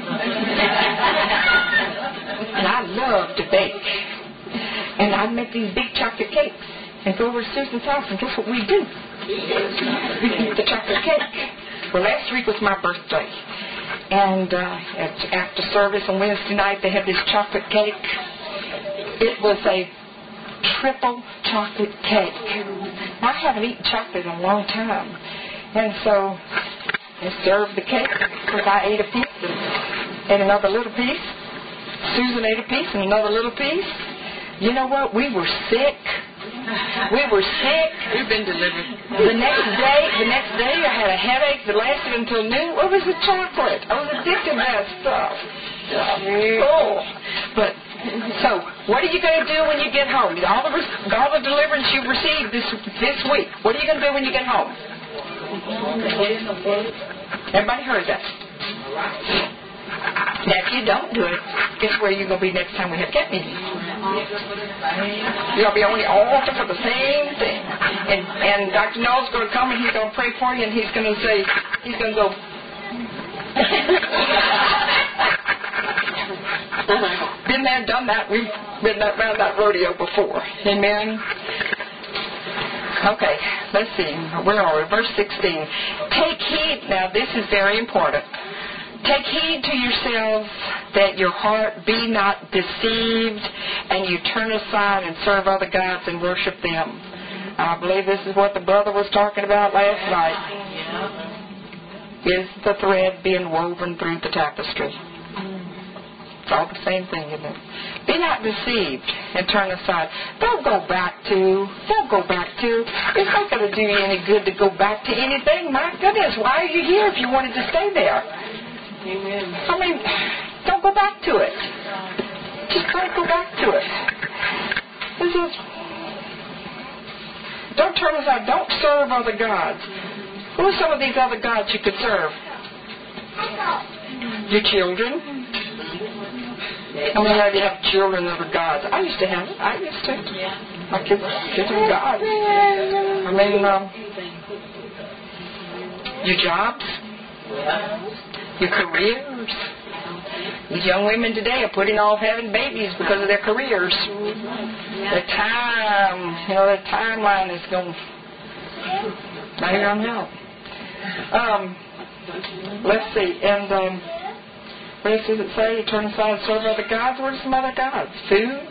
And I loved to bake. And I'd make these big chocolate cakes and go over to Susan's house, and guess what we do? We'd eat the chocolate cake. Well, last week was my birthday. And after service on Wednesday night, they had this chocolate cake. It was a triple chocolate cake. I haven't eaten chocolate in a long time. And so they served the cake. Because I ate a piece and another little piece. Susan ate a piece and another little piece. You know what? We were sick. We've been delivered. The next day, the next day I had a headache that lasted until noon. It was the chocolate. I was addicted to that stuff. Oh. But, so, what are you going to do when you get home? All the deliverance you've received this week, what are you going to do when you get home? Everybody heard that. Now, if you don't do it, guess where you're going to be next time we have camp meetings? You're going to be on the altar for the same thing. And Dr. Noel's going to come and he's going to pray for you and he's going to say, he's going to go, been there, done that. We've been around that rodeo before. Amen. Okay, let's see. Where are we? Verse 16. Take heed. Now, this is very important. Take heed to yourselves that your heart be not deceived and you turn aside and serve other gods and worship them. I believe this is what the brother was talking about last night. Is the thread being woven through the tapestry? It's all the same thing, isn't it? Be not deceived and turn aside. Don't go back to. It's not going to do you any good to go back to anything. My goodness, why are you here if you wanted to stay there? Amen. I mean, don't go back to it. Just don't go back to it. Don't turn aside. Don't serve other gods. Who are some of these other gods you could serve? Your children. How many of you have children that are gods? I used to have it. My kids are gods. I mean, your jobs, your careers. These young women today are putting off having babies because of their careers. Their time, their timeline is going. Now you're on help. Let's see, and what else does it say? You turn aside and serve other gods. What are some other gods? Food?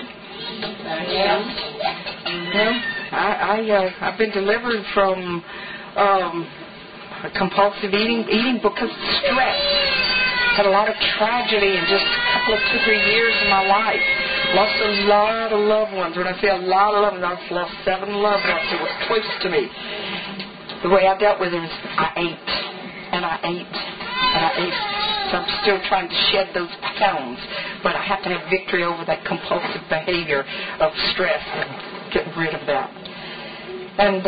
I've been delivered from compulsive eating because of stress. Had a lot of tragedy in just a couple of 2-3 years of my life. Lost a lot of loved ones. When I say a lot of loved ones, I've lost 7 loved ones who were close to me. The way I dealt with it was I ate. So I'm still trying to shed those pounds. But I have to have victory over that compulsive behavior of stress and getting rid of that. And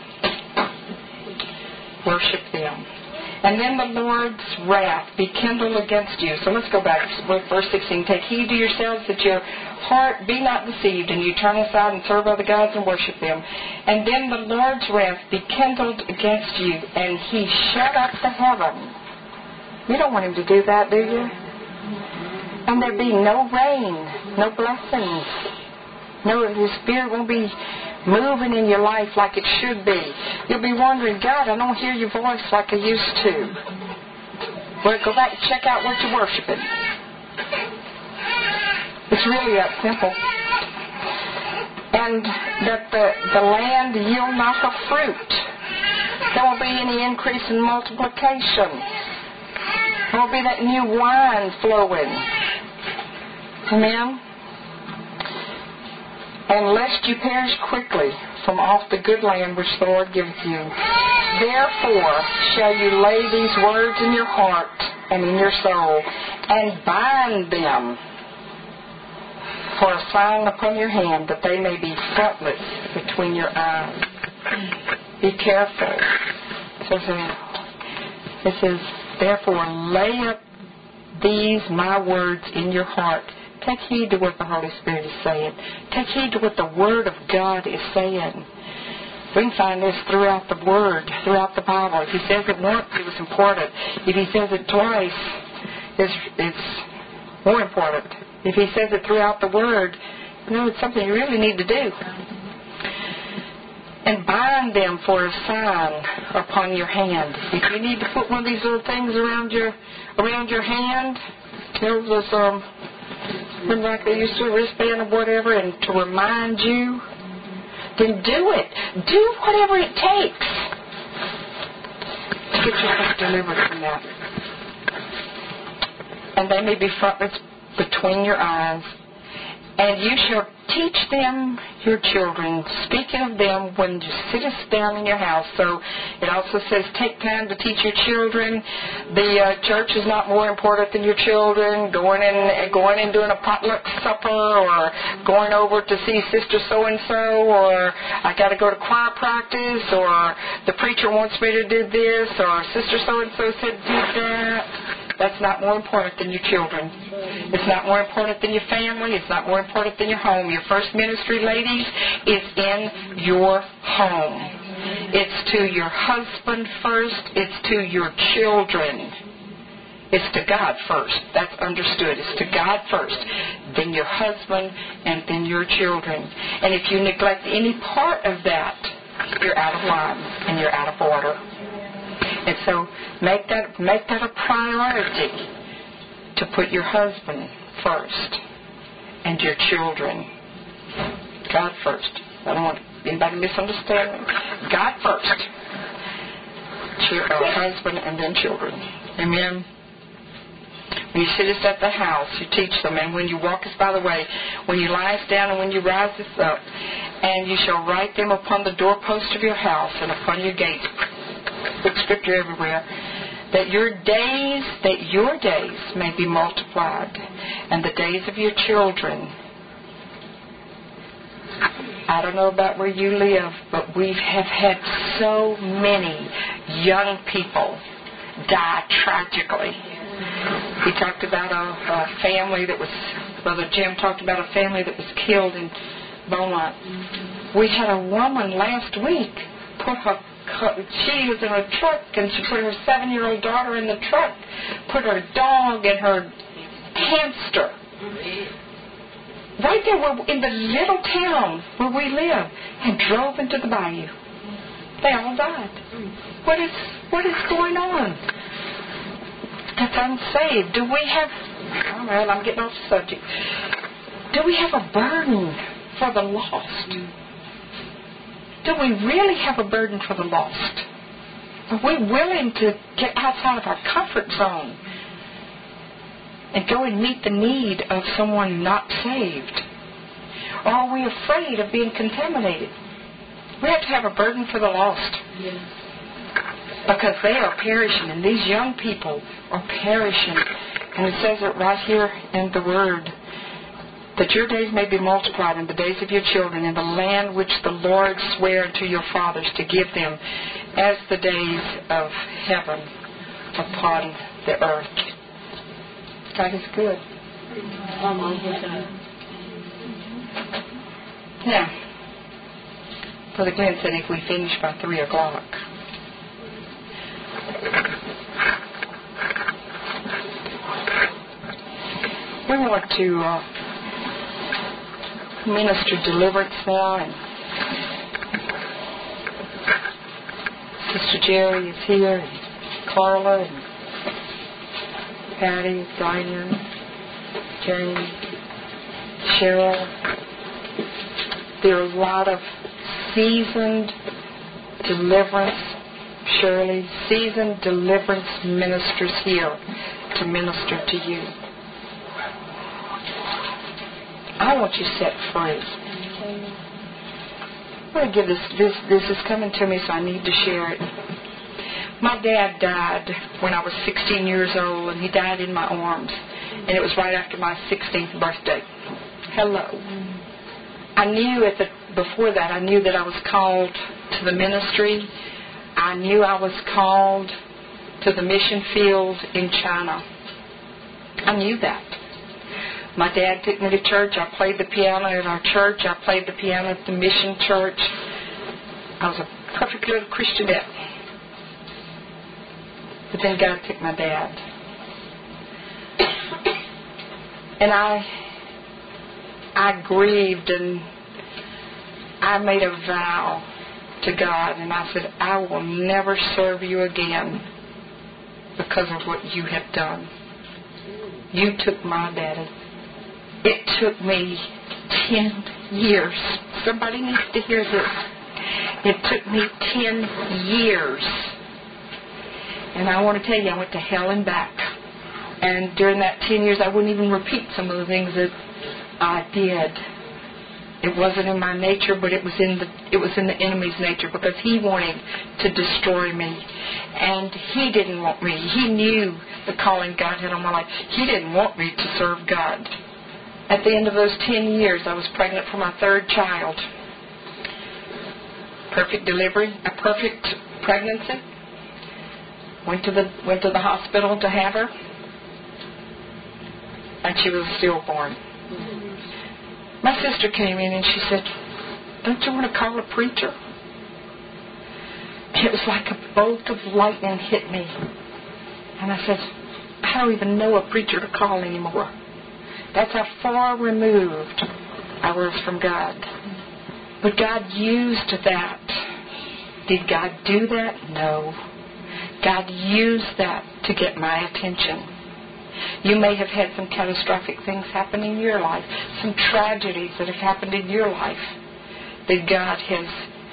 worship them. And then the Lord's wrath be kindled against you. So let's go back to verse 16. Take heed to yourselves that your heart be not deceived, and you turn aside and serve other gods and worship them. And then the Lord's wrath be kindled against you, and he shut up the heaven. You don't want him to do that, do you? And there be no rain, no blessings. No, his Spirit won't be moving in your life like it should be. You'll be wondering, God, I don't hear your voice like I used to. Well, go back and check out what you're worshiping. It's really that simple. And that the land yield not her fruit. There won't be any increase in multiplication. There won't be that new wine flowing. Amen? And lest you perish quickly from off the good land which the Lord gives you. Therefore shall you lay these words in your heart and in your soul, and bind them for a sign upon your hand, that they may be frontlets between your eyes. Be careful. It says, therefore lay up these my words in your heart. Take heed to what the Holy Spirit is saying. Take heed to what the Word of God is saying. We can find this throughout the Word, throughout the Bible. If he says it once, it was important. If he says it twice, it's more important. If he says it throughout the Word, it's something you really need to do. And bind them for a sign upon your hand. If you need to put one of these little things around your hand, those like they used to, a wristband or whatever, and to remind you, then do it. Do whatever it takes to get yourself delivered from that. And they may be frontlets between your eyes. And you shall teach them, your children, speaking of them when you sittest down in your house. So it also says take time to teach your children. The church is not more important than your children. Going and doing a potluck supper, or going over to see Sister so-and-so, or I got to go to choir practice, or the preacher wants me to do this, or Sister so-and-so said do that. That's not more important than your children. It's not more important than your family. It's not more important than your home. Your first ministry, ladies, is in your home. It's to your husband first. It's to your children. It's to God first. That's understood. It's to God first, then your husband, and then your children. And if you neglect any part of that, you're out of line and you're out of order. And so make that a priority to put your husband first and your children. God first. I don't want anybody to misunderstand me. God first. Husband and then children. Amen. When you sit at the house, you teach them, and when you walk us by the way, when you lie us down and when you rise us up, and you shall write them upon the doorpost of your house and upon your gates. Put scripture everywhere. That your days may be multiplied, and the days of your children. I don't know about where you live, but we have had so many young people die tragically. He talked about a family that was, Brother Jim talked about a family that was killed in Beaumont. We had a woman last week she was in a truck, and she put her 7-year-old daughter in the truck, put her dog and her hamster right there in the little town where we live, and drove into the bayou. They all died. What is going on? That's unsaved. Do we have... Well, I'm getting off the subject. Do we have a burden for the lost? Do we really have a burden for the lost? Are we willing to get outside of our comfort zone and go and meet the need of someone not saved? Or are we afraid of being contaminated? We have to have a burden for the lost. Yes. Because they are perishing, and these young people are perishing. And it says it right here in the Word, that your days may be multiplied in the days of your children in the land which the Lord sware unto your fathers to give them as the days of heaven upon the earth. God is good. Now, Brother Glenn said if we finish by 3 o'clock. We want to minister deliverance now, and Sister Jerry is here, and Carla, and Patty, Diane, Jane, Cheryl. There are a lot of seasoned deliverance, Shirley, seasoned deliverance ministers here to minister to you. I want you set free. I'm going to give this is coming to me, so I need to share it. My dad died when I was 16 years old, and he died in my arms. And it was right after my 16th birthday. Hello. I knew before that, I knew that I was called to the ministry. I knew I was called to the mission field in China. I knew that. My dad took me to church. I played the piano at our church. I played the piano at the mission church. I was a perfect little Christianette. But then God took my dad. And I grieved, and I made a vow to God, and I said, I will never serve you again because of what you have done. You took my daddy. It took me 10 years. Somebody needs to hear this. It took me 10 years. And I want to tell you, I went to hell and back. And during that 10 years, I wouldn't even repeat some of the things that I did. It wasn't in my nature, but it was in the enemy's nature, because he wanted to destroy me. And he didn't want me. He knew the calling God had on my life. He didn't want me to serve God. At the end of those 10 years, I was pregnant for my third child. Perfect delivery, a perfect pregnancy. Went to the hospital to have her, and she was stillborn. My sister came in and she said, "Don't you want to call a preacher?" It was like a bolt of lightning hit me. And I said, "I don't even know a preacher to call anymore." That's how far removed I was from God. But God used that. Did God do that? No. God used that to get my attention. You may have had some catastrophic things happen in your life, some tragedies that have happened in your life that God has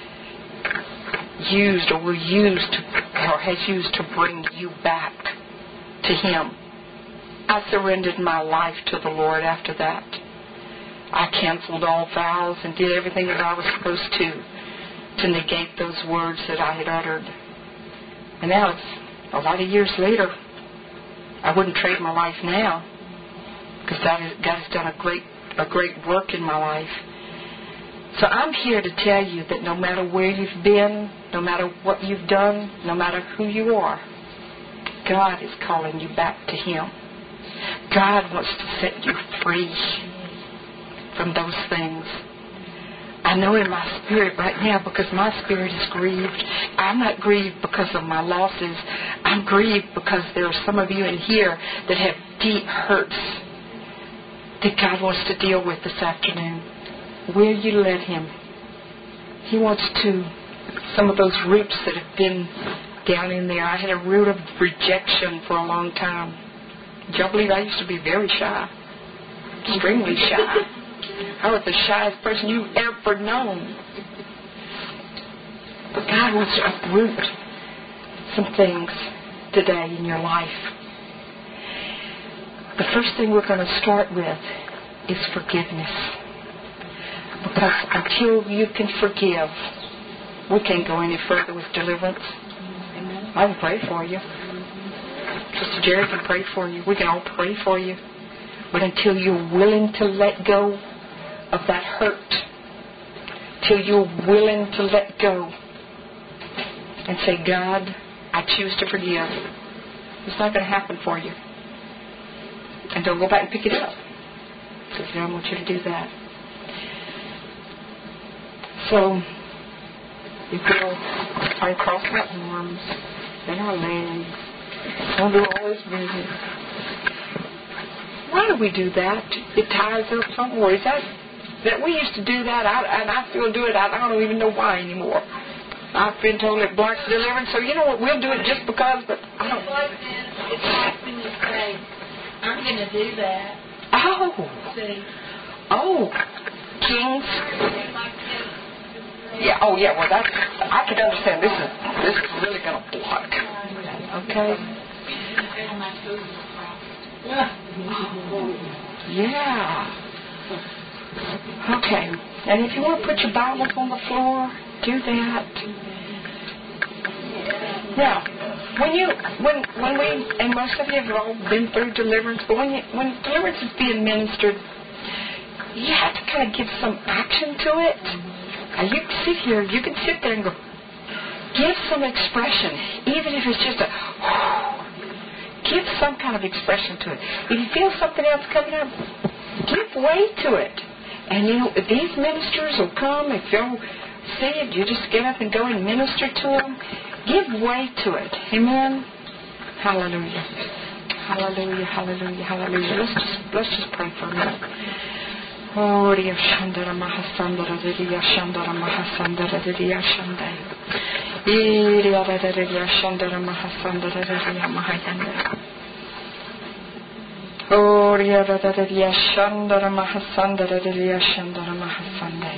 used or will use or has used to bring you back to Him. I surrendered my life to the Lord after that. I canceled all vows and did everything that I was supposed to negate those words that I had uttered. And now it's a lot of years later. I wouldn't trade my life now, because God has done a great work in my life. So I'm here to tell you that no matter where you've been, no matter what you've done, no matter who you are, God is calling you back to Him. God wants to set you free from those things. I know in my spirit right now, because my spirit is grieved. I'm not grieved because of my losses. I'm grieved because there are some of you in here that have deep hurts that God wants to deal with this afternoon. Will you let Him? He wants to. Some of those roots that have been down in there. I had a root of rejection for a long time. Do y'all believe I used to be very shy? Extremely shy. I was the shyest person you've ever known. But God wants to uproot some things today in your life. The first thing we're going to start with is forgiveness. Because until you can forgive, we can't go any further with deliverance. I can pray for you. Sister Jerry can pray for you. We can all pray for you. But until you're willing to let go of that hurt, till you're willing to let go and say, "God, I choose to forgive," it's not going to happen for you. And don't go back and pick it up, because I don't want you to do that. So you will uncross my arms, then our legs. I'll do all this business. Why do we do that? It ties up somewhere. Is that we used to do that, and I still do it. I don't even know why anymore. I've been told it blocks deliverance, so you know what? We'll do it just because. But I don't. It's like when you say, "I'm going to do that." Oh. See. Oh. Kings. Yeah. Oh, yeah. Well, that's. I can understand. This is really going to block. Okay. Yeah. Okay. And if you want to put your Bibles on the floor, do that. Now, when we, and most of you have all been through deliverance, but when deliverance is being ministered, you have to kind of give some action to it. Now, you can sit there and go, give some expression, even if it's just give some kind of expression to it. If you feel something else coming up, give way to it. And you know, these ministers will come. If you'll see it, you just get up and go and minister to them. Give way to it. Amen. Hallelujah. Hallelujah. Hallelujah. Hallelujah. Let's just pray for a minute. Oh, Riya Shandara Mahasandara Riya Shandara Mahasandara Riya Shandai. Riya Shandara Mahasandara Riya Mahayandara. Oh, Riya Shandara Mahasandara Riya Shandara Mahasandai.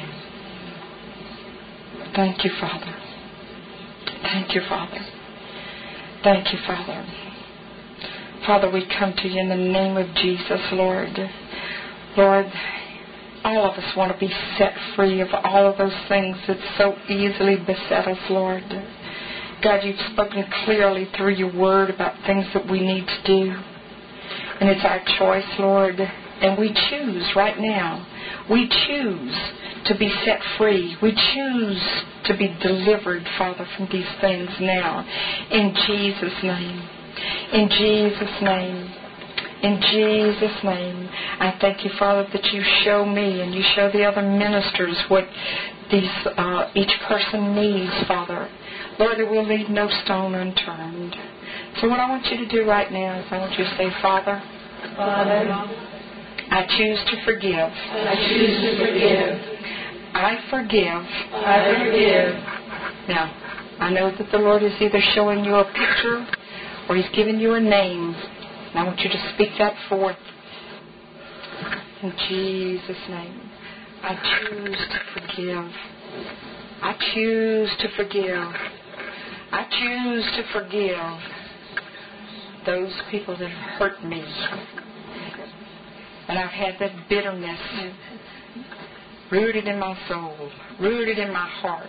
Thank you, Father. Thank you, Father. Thank you, Father. Father, we come to you in the name of Jesus, Lord. Lord, all of us want to be set free of all of those things that so easily beset us, Lord. God, you've spoken clearly through your word about things that we need to do. And it's our choice, Lord. And we choose right now. We choose to be set free. We choose to be delivered, Father, from these things now. In Jesus' name. In Jesus' name. In Jesus' name. I thank you, Father, that you show me and you show the other ministers what each person needs, Father. Lord, that we'll leave no stone unturned. So what I want you to do right now is I want you to say, Father, I choose to forgive. I choose to forgive. I forgive. I forgive. Now, I know that the Lord is either showing you a picture or He's giving you a name. And I want you to speak that forth. In Jesus' name. I choose to forgive. I choose to forgive. I choose to forgive those people that have hurt me. And I've had that bitterness rooted in my soul, rooted in my heart.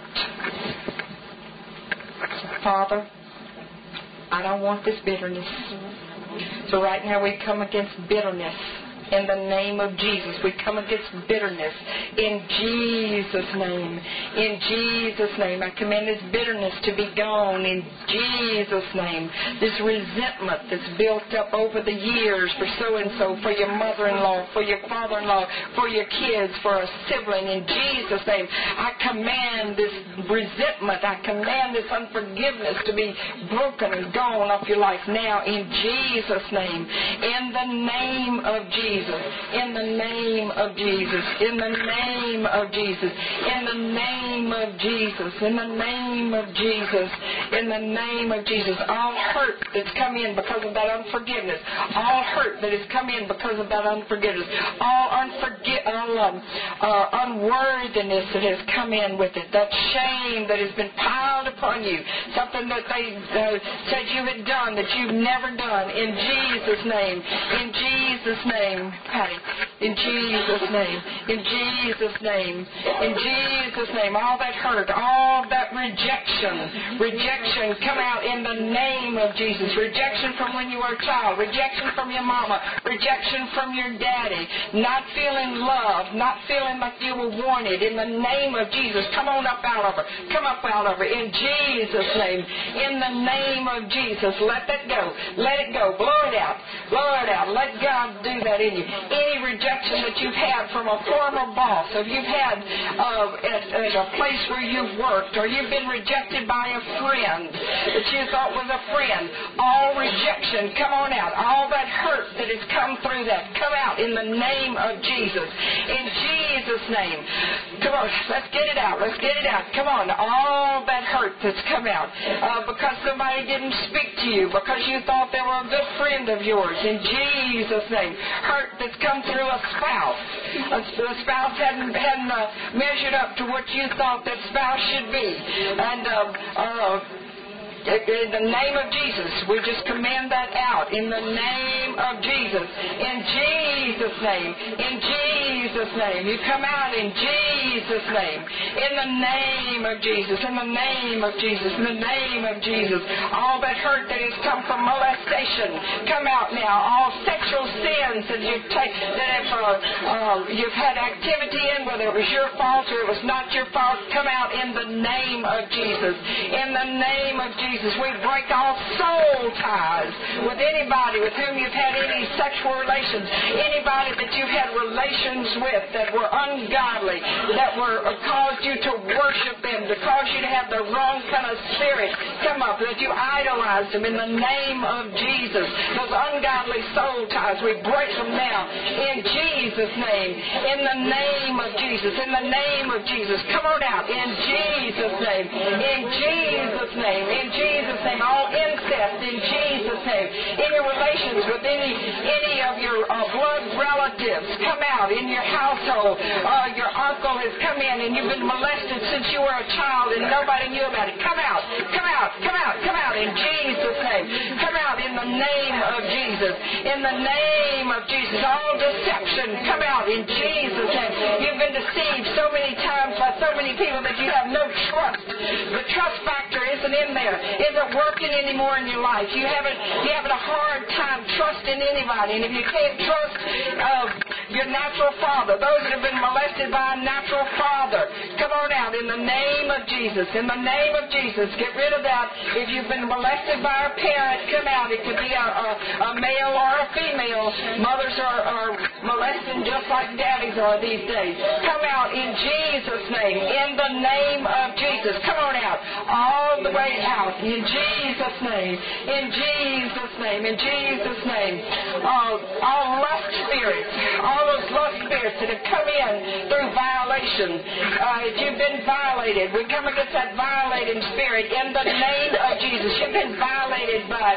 So, Father, I don't want this bitterness. So right now we come against bitterness. In the name of Jesus, we come against bitterness. In Jesus' name. In Jesus' name. I command this bitterness to be gone. In Jesus' name. This resentment that's built up over the years for so-and-so, for your mother-in-law, for your father-in-law, for your kids, for a sibling. In Jesus' name. I command this resentment. I command this unforgiveness to be broken and gone off your life now. In Jesus' name. In the name of Jesus. In the name of Jesus. In the name of Jesus. In the name of Jesus. In the name of Jesus. In the name of Jesus. All hurt that's come in because of that unforgiveness. All hurt that has come in because of that unforgiveness. All unworthiness that has come in with it. That shame that has been piled upon you. Something that they said you had done that you've never done. In Jesus' name. In Jesus' name. Patty, in Jesus' name, in Jesus' name, in Jesus' name, all that hurt, all that rejection, come out in the name of Jesus. Rejection from when you were a child, rejection from your mama, rejection from your daddy, not feeling loved, not feeling like you were wanted. In the name of Jesus, come on up out of her. Come up out of her. In Jesus' name, in the name of Jesus, let that go. Let it go. Blow it out. Blow it out. Let God do that in you. Any rejection that you've had from a former boss, or you've had at a place where you've worked, or you've been rejected by a friend that you thought was a friend, all rejection, come on out. All that hurt that has come through that, come out in the name of Jesus. In Jesus' name. Come on, let's get it out. Let's get it out. Come on, all that hurt that's come out because somebody didn't speak to you, because you thought they were a good friend of yours. In Jesus' name. Hurt that's come through a spouse. A spouse hadn't measured up to what you thought that spouse should be. And in the name of Jesus, we just command that out. In the name of Jesus. In Jesus' name. In Jesus' name. You come out in Jesus' name. In the name of Jesus. In the name of Jesus. In the name of Jesus. All that hurt that has come from molestation, come out now. All sexual sins that you've you've had activity in, whether it was your fault or it was not your fault, come out in the name of Jesus. In the name of Jesus. We break all soul ties with anybody with whom you've had any sexual relations, anybody that you've had relations with that were ungodly, that were caused you to worship them, to cause you to have the wrong kind of spirit come up, that you idolized them. In the name of Jesus, those ungodly soul ties, we break them now in Jesus' name. In the name of Jesus. In the name of Jesus. Come on out in Jesus' name. In Jesus' name. In Jesus' name. All incest in Jesus' name. Any relations with any of your blood relatives, come out in your household. Your uncle has come in and you've been molested since you were a child and nobody knew about it. Come out. Come out. Come out. Come out in Jesus' name. Come out in the name of Jesus. Jesus. In the name of Jesus. All deception, come out in Jesus' name. You've been deceived so many times by so many people that you have no trust. The trust factor isn't in there. Isn't working anymore in your life. You're having a hard time trusting anybody. And if you can't trust your natural father, those that have been molested by a natural father, come on out in the name of Jesus. In the name of Jesus, get rid of that. If you've been molested by a parent, come out. It could be a male or a female. Mothers are molesting just like daddies are these days. Come out in Jesus' name. In the name of Jesus. Come on out. All the way out. In Jesus' name. In Jesus' name. In Jesus' name. All lust spirits. All those lust spirits that have come in through violation. If you've been violated, we come against that violating spirit in the name of Jesus. You've been violated by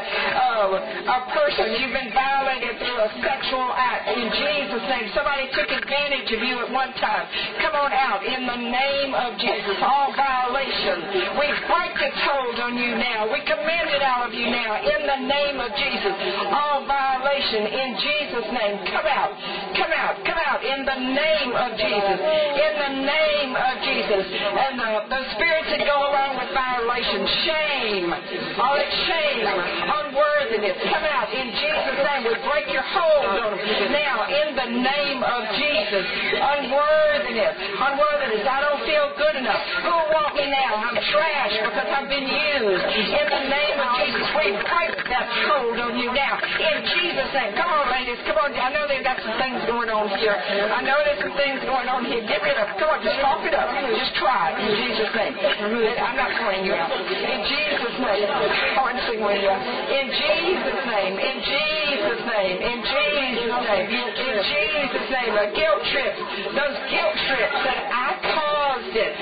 a person. You've been violated through a sexual act. In Jesus' name. Somebody took advantage of you at one time. Come on out in the name of Jesus. All violation. We break its hold on you now. We command it out of you now in the name of Jesus. All violation in Jesus' name. Come out. Come out. Come out in the name of Jesus. In the name of Jesus. And the spirits that go along with violation. Shame. All that shame. Unworthiness. Come out in Jesus' name. We break your hold on them. Now in the name of Jesus. Unworthiness. Unworthiness. I don't feel good enough. Who want me now? I'm trash because I've been used. In the name of Jesus, we break that hold on you now. In Jesus' name. Come on, ladies. Come on. I know they've got some things going on here. I know there's some things going on here. Get rid of it. Come on, just cough it up. Just try it. In Jesus' name. I'm not pointing you out. In Jesus' name. I want to sing with you. In Jesus' name. In Jesus' name. In Jesus' name. In Jesus' name. A guilt trip. Those guilt trips that I caused it.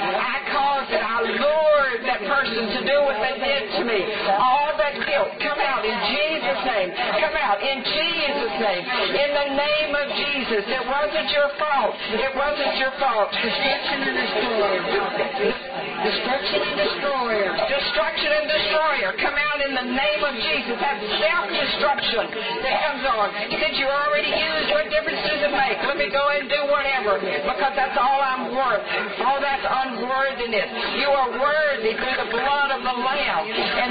I lured that person to do what they did to me. All that guilt, come out in Jesus' name. Come out in Jesus' name. In the name of Jesus. It wasn't your fault. It wasn't your fault. Destruction and destroyer. Destruction and destroyer. Destruction and destroyer. Come out in the name of Jesus. That self-destruction that comes on. Since you're already used, what difference does it make? Let me go and do whatever. Because that's all I'm worth. All that's unworthiness. You are worthy through the blood of the Lamb.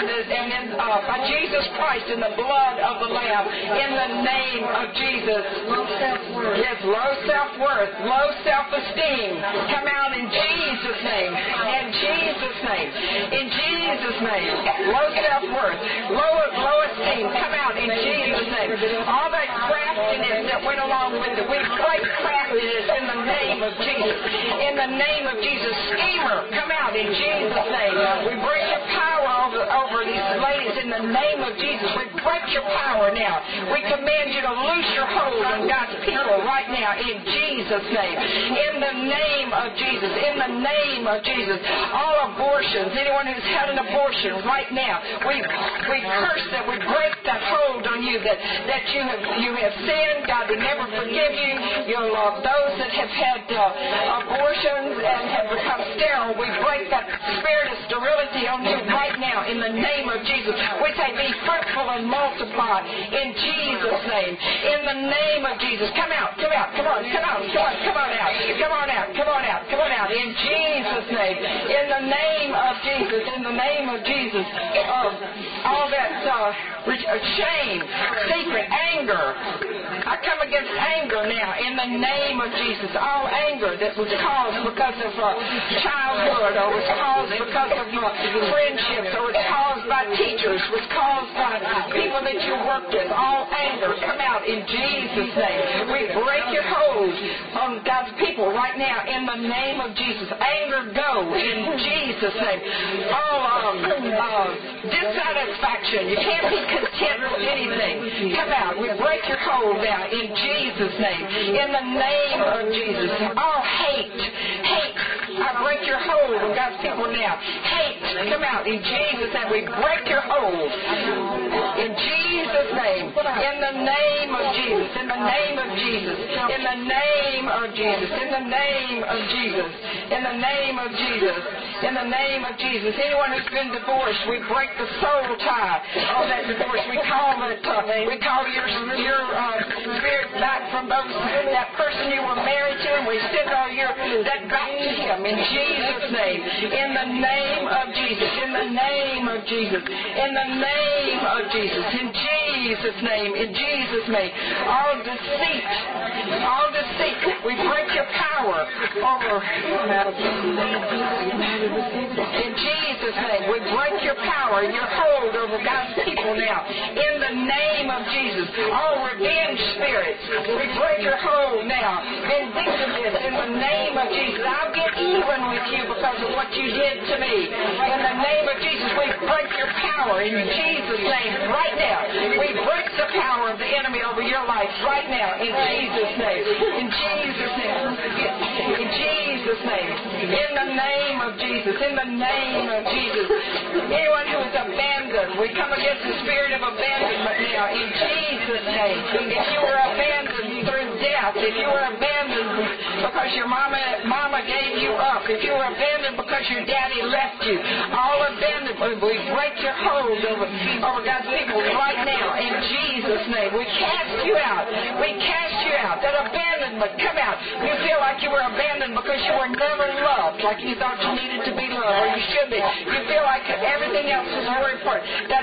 By Jesus Christ in the blood of the Lamb. In the name of Jesus. Low self-worth. Yes, low self-worth. Low self-esteem. Come out in Jesus' name. In Jesus' name. In Jesus' name. Low self-worth. Low esteem. Come out in Jesus' name. All that craftiness that went along with it. We break craftiness in the name of Jesus. In the name of Jesus. Schemer. Come out in Jesus' name. We break your power over these ladies in the name of Jesus. We break your power now. We command you to loose your hold on God's people right now in Jesus' name. In the name of Jesus. In the name of Jesus. All abortions, anyone who's had an abortion right now, we curse that. We break that hold on you that you have sinned. God will never forgive you. You'll love those that have had abortions and have become sterile. We break that spirit of sterility on you right now in the name of Jesus. We say be fruitful and multiply in Jesus' name. In the name of Jesus. Come out. Come out. Come on. Come out. Come on. Come on out. Come on out. Come on out. Come on out. In Jesus' name. In the name of Jesus. In the name of Jesus. All that shame, secret, anger. I come against anger now in the name of Jesus. All anger that was caused because of childhood or was caused because of friendships or was caused by teachers, was caused by people that you worked with. All anger come out in Jesus' name. We break your hold on God's people right now in the name of Jesus. Anger go in Jesus' name. All dissatisfaction. You can't be content with anything. Come out. We break your hold now in Jesus' name. In the name of Jesus. All hate. I break your hold on God's people now. Hate. Come out in Jesus' name. We break your hold. In Jesus' name. In the name of Jesus. Jesus, in the name of Jesus, in the name of Jesus, in the name of Jesus, in the name of Jesus, in the name of Jesus. Anyone who's been divorced, we break the soul tie on that divorce. We call your spirit back from that person you were married to, and we send all that back to him in Jesus' name. In the name of Jesus, in the name of Jesus, in the name of Jesus, in Jesus' name, in Jesus' name. All deceit, we break your power over. In Jesus' name, we break your power and your hold over God's people now. In the name of Jesus, all revenge spirits, we break your hold now. Vindictiveness, in the name of Jesus, I'll get even with you because of what you did to me. In the name of Jesus, we break your power in Jesus' name right now. We break the power of the enemy over your life right now in Jesus' name. In Jesus' name. In Jesus' name. In the name of Jesus. In the name of Jesus. Anyone who is abandoned, we come against the spirit of abandonment now in Jesus' name. If you were abandoned through death, if you were abandoned because your mama gave you up, if you were abandoned because your daddy left you, all abandonment, we break your hold over God's people right now in Jesus' name. We cast you out. We cast you out. That abandonment, come out. You feel like you were abandoned because you were never loved, like you thought you needed to be loved, or you should be. You feel like everything else is more important. That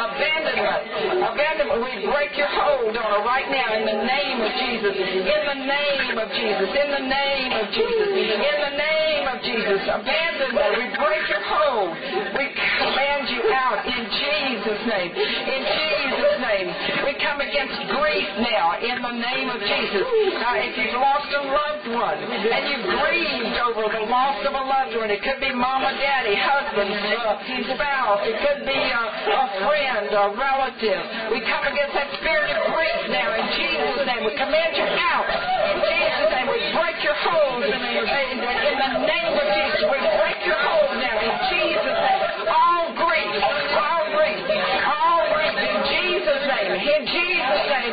abandonment, we break your hold on it right now in the name of Jesus. In the name of Jesus. In the name of Jesus. In the name of Jesus. Abandonment, we break your hold. We command you out in Jesus' name. In Jesus' name. We come against grief now in the name of Jesus. If you've lost a loved one and you've grieved over the loss of a loved one, it could be mama, daddy, husband, spouse, it could be a friend, a relative. We come against that spirit of grief now in Jesus' name. We command you out in Jesus' name. We break your hold in the name of Jesus. We break your hold now in Jesus' name. All grief, all grief, all grief in Jesus' name. In Jesus' name.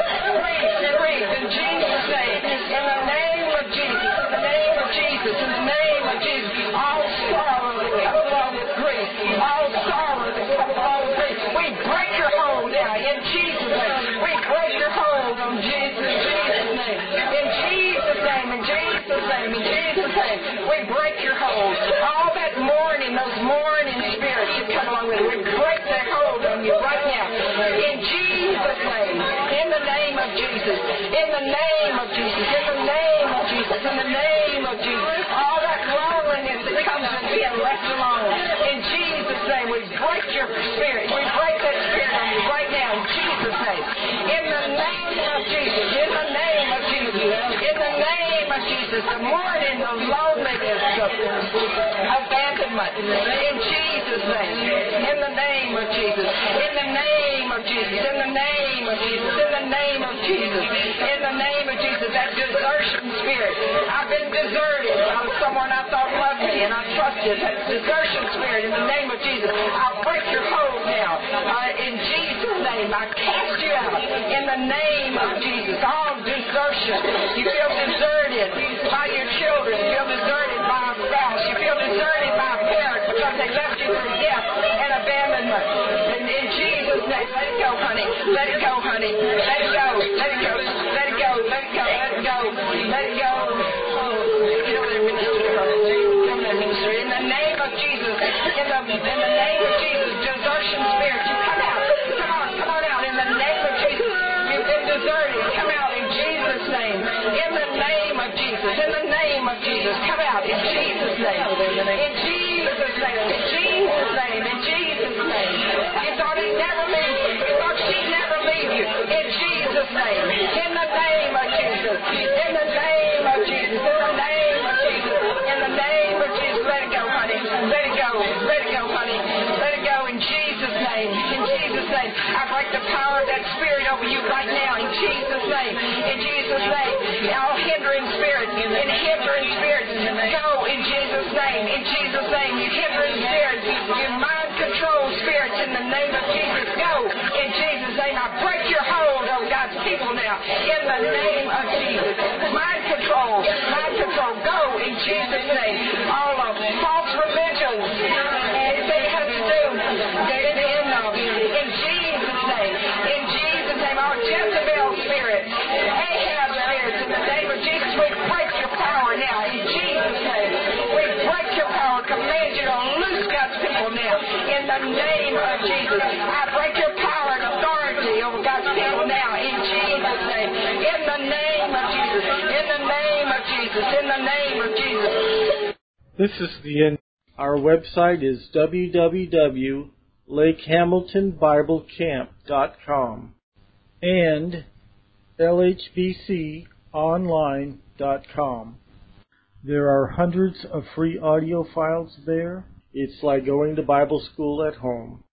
Grief in Jesus' name. In the name of Jesus. In the name of Jesus. In the name of Jesus. All sorrow that comes along with grief. All sorrow that comes along with grief. We break your hold now in Jesus' name. We break your hold on Jesus' name. In Jesus' name. In Jesus' name. In Jesus' name. We break your hold. All that mourning, those mourning spirits that come along with it, we break their hold on you right now. In Jesus' name. In the name of Jesus. In the name of Jesus. In the name of Jesus. In the name of Jesus. All that loneliness that comes with being left alone. In Jesus' name, we break your spirit. We break that spirit on you right now in Jesus' name. In the name of Jesus. In the name of Jesus. In the name of Jesus. The mourning, the loneliness, the abandonment. In Jesus' name. In the name of Jesus. In the name of Jesus. In the name of Jesus. In the name of Jesus. In the name of Jesus. That desertion spirit. I've been deserted by someone I thought loved me and I trusted. That desertion spirit in the name of Jesus. I break your hold now. In Jesus' name. I cast you out. In the name of Jesus. All desertion. You feel deserted by your children. You feel deserted by a spouse. You feel deserted by a parent because they left you through death and abandonment. And in Jesus' name, let it go, honey. Let it go, honey. Let it go. Let it go. Let it go. Let it go. Let it go. Let it go. Get over there, minister. Get over there, minister. In the name of Jesus. In the name of Jesus. Desertion spirit. You come out. Come on. Come on out. In the name of Jesus. You've been deserted. Come out in Jesus' name. In the name of Jesus. In the name of Jesus. Come out in Jesus' name. In Jesus' name. In Jesus' name. In Jesus' name. You thought he'd never leave you. You thought she'd never leave you. In Jesus' name. In the name of Jesus. In the name of Jesus. In the name of Jesus. In the name of Jesus. Let it go, honey. Let it go. Let it go, honey. Let it go in Jesus' name. In Jesus' name. I break the power of that spirit over you right now. In Jesus' name. In Jesus' name. All hindering spirits. In hindering spirits. Go in Jesus' name. In Jesus' name. You hindering spirits. You mind control spirits in the name of Jesus. Go in Jesus' name. I break your hold on God's people now. In the name of Jesus. Mind control, go in Jesus' name. All of false religions, anything that has to do, get it in Jesus' name. In Jesus' name, our Jezebel spirit, Ahab spirits, in the name of Jesus, we break your power now. In Jesus' name, we break your power. Command you to loose God's people now. In the name of Jesus, I break your power and authority over God's people now. In Jesus' name, in the name of Jesus, in the name of Jesus, in the name of Jesus. This is the end. Our website is www.lakehamiltonbiblecamp.com and lhbconline.com. There are hundreds of free audio files there. It's like going to Bible school at home.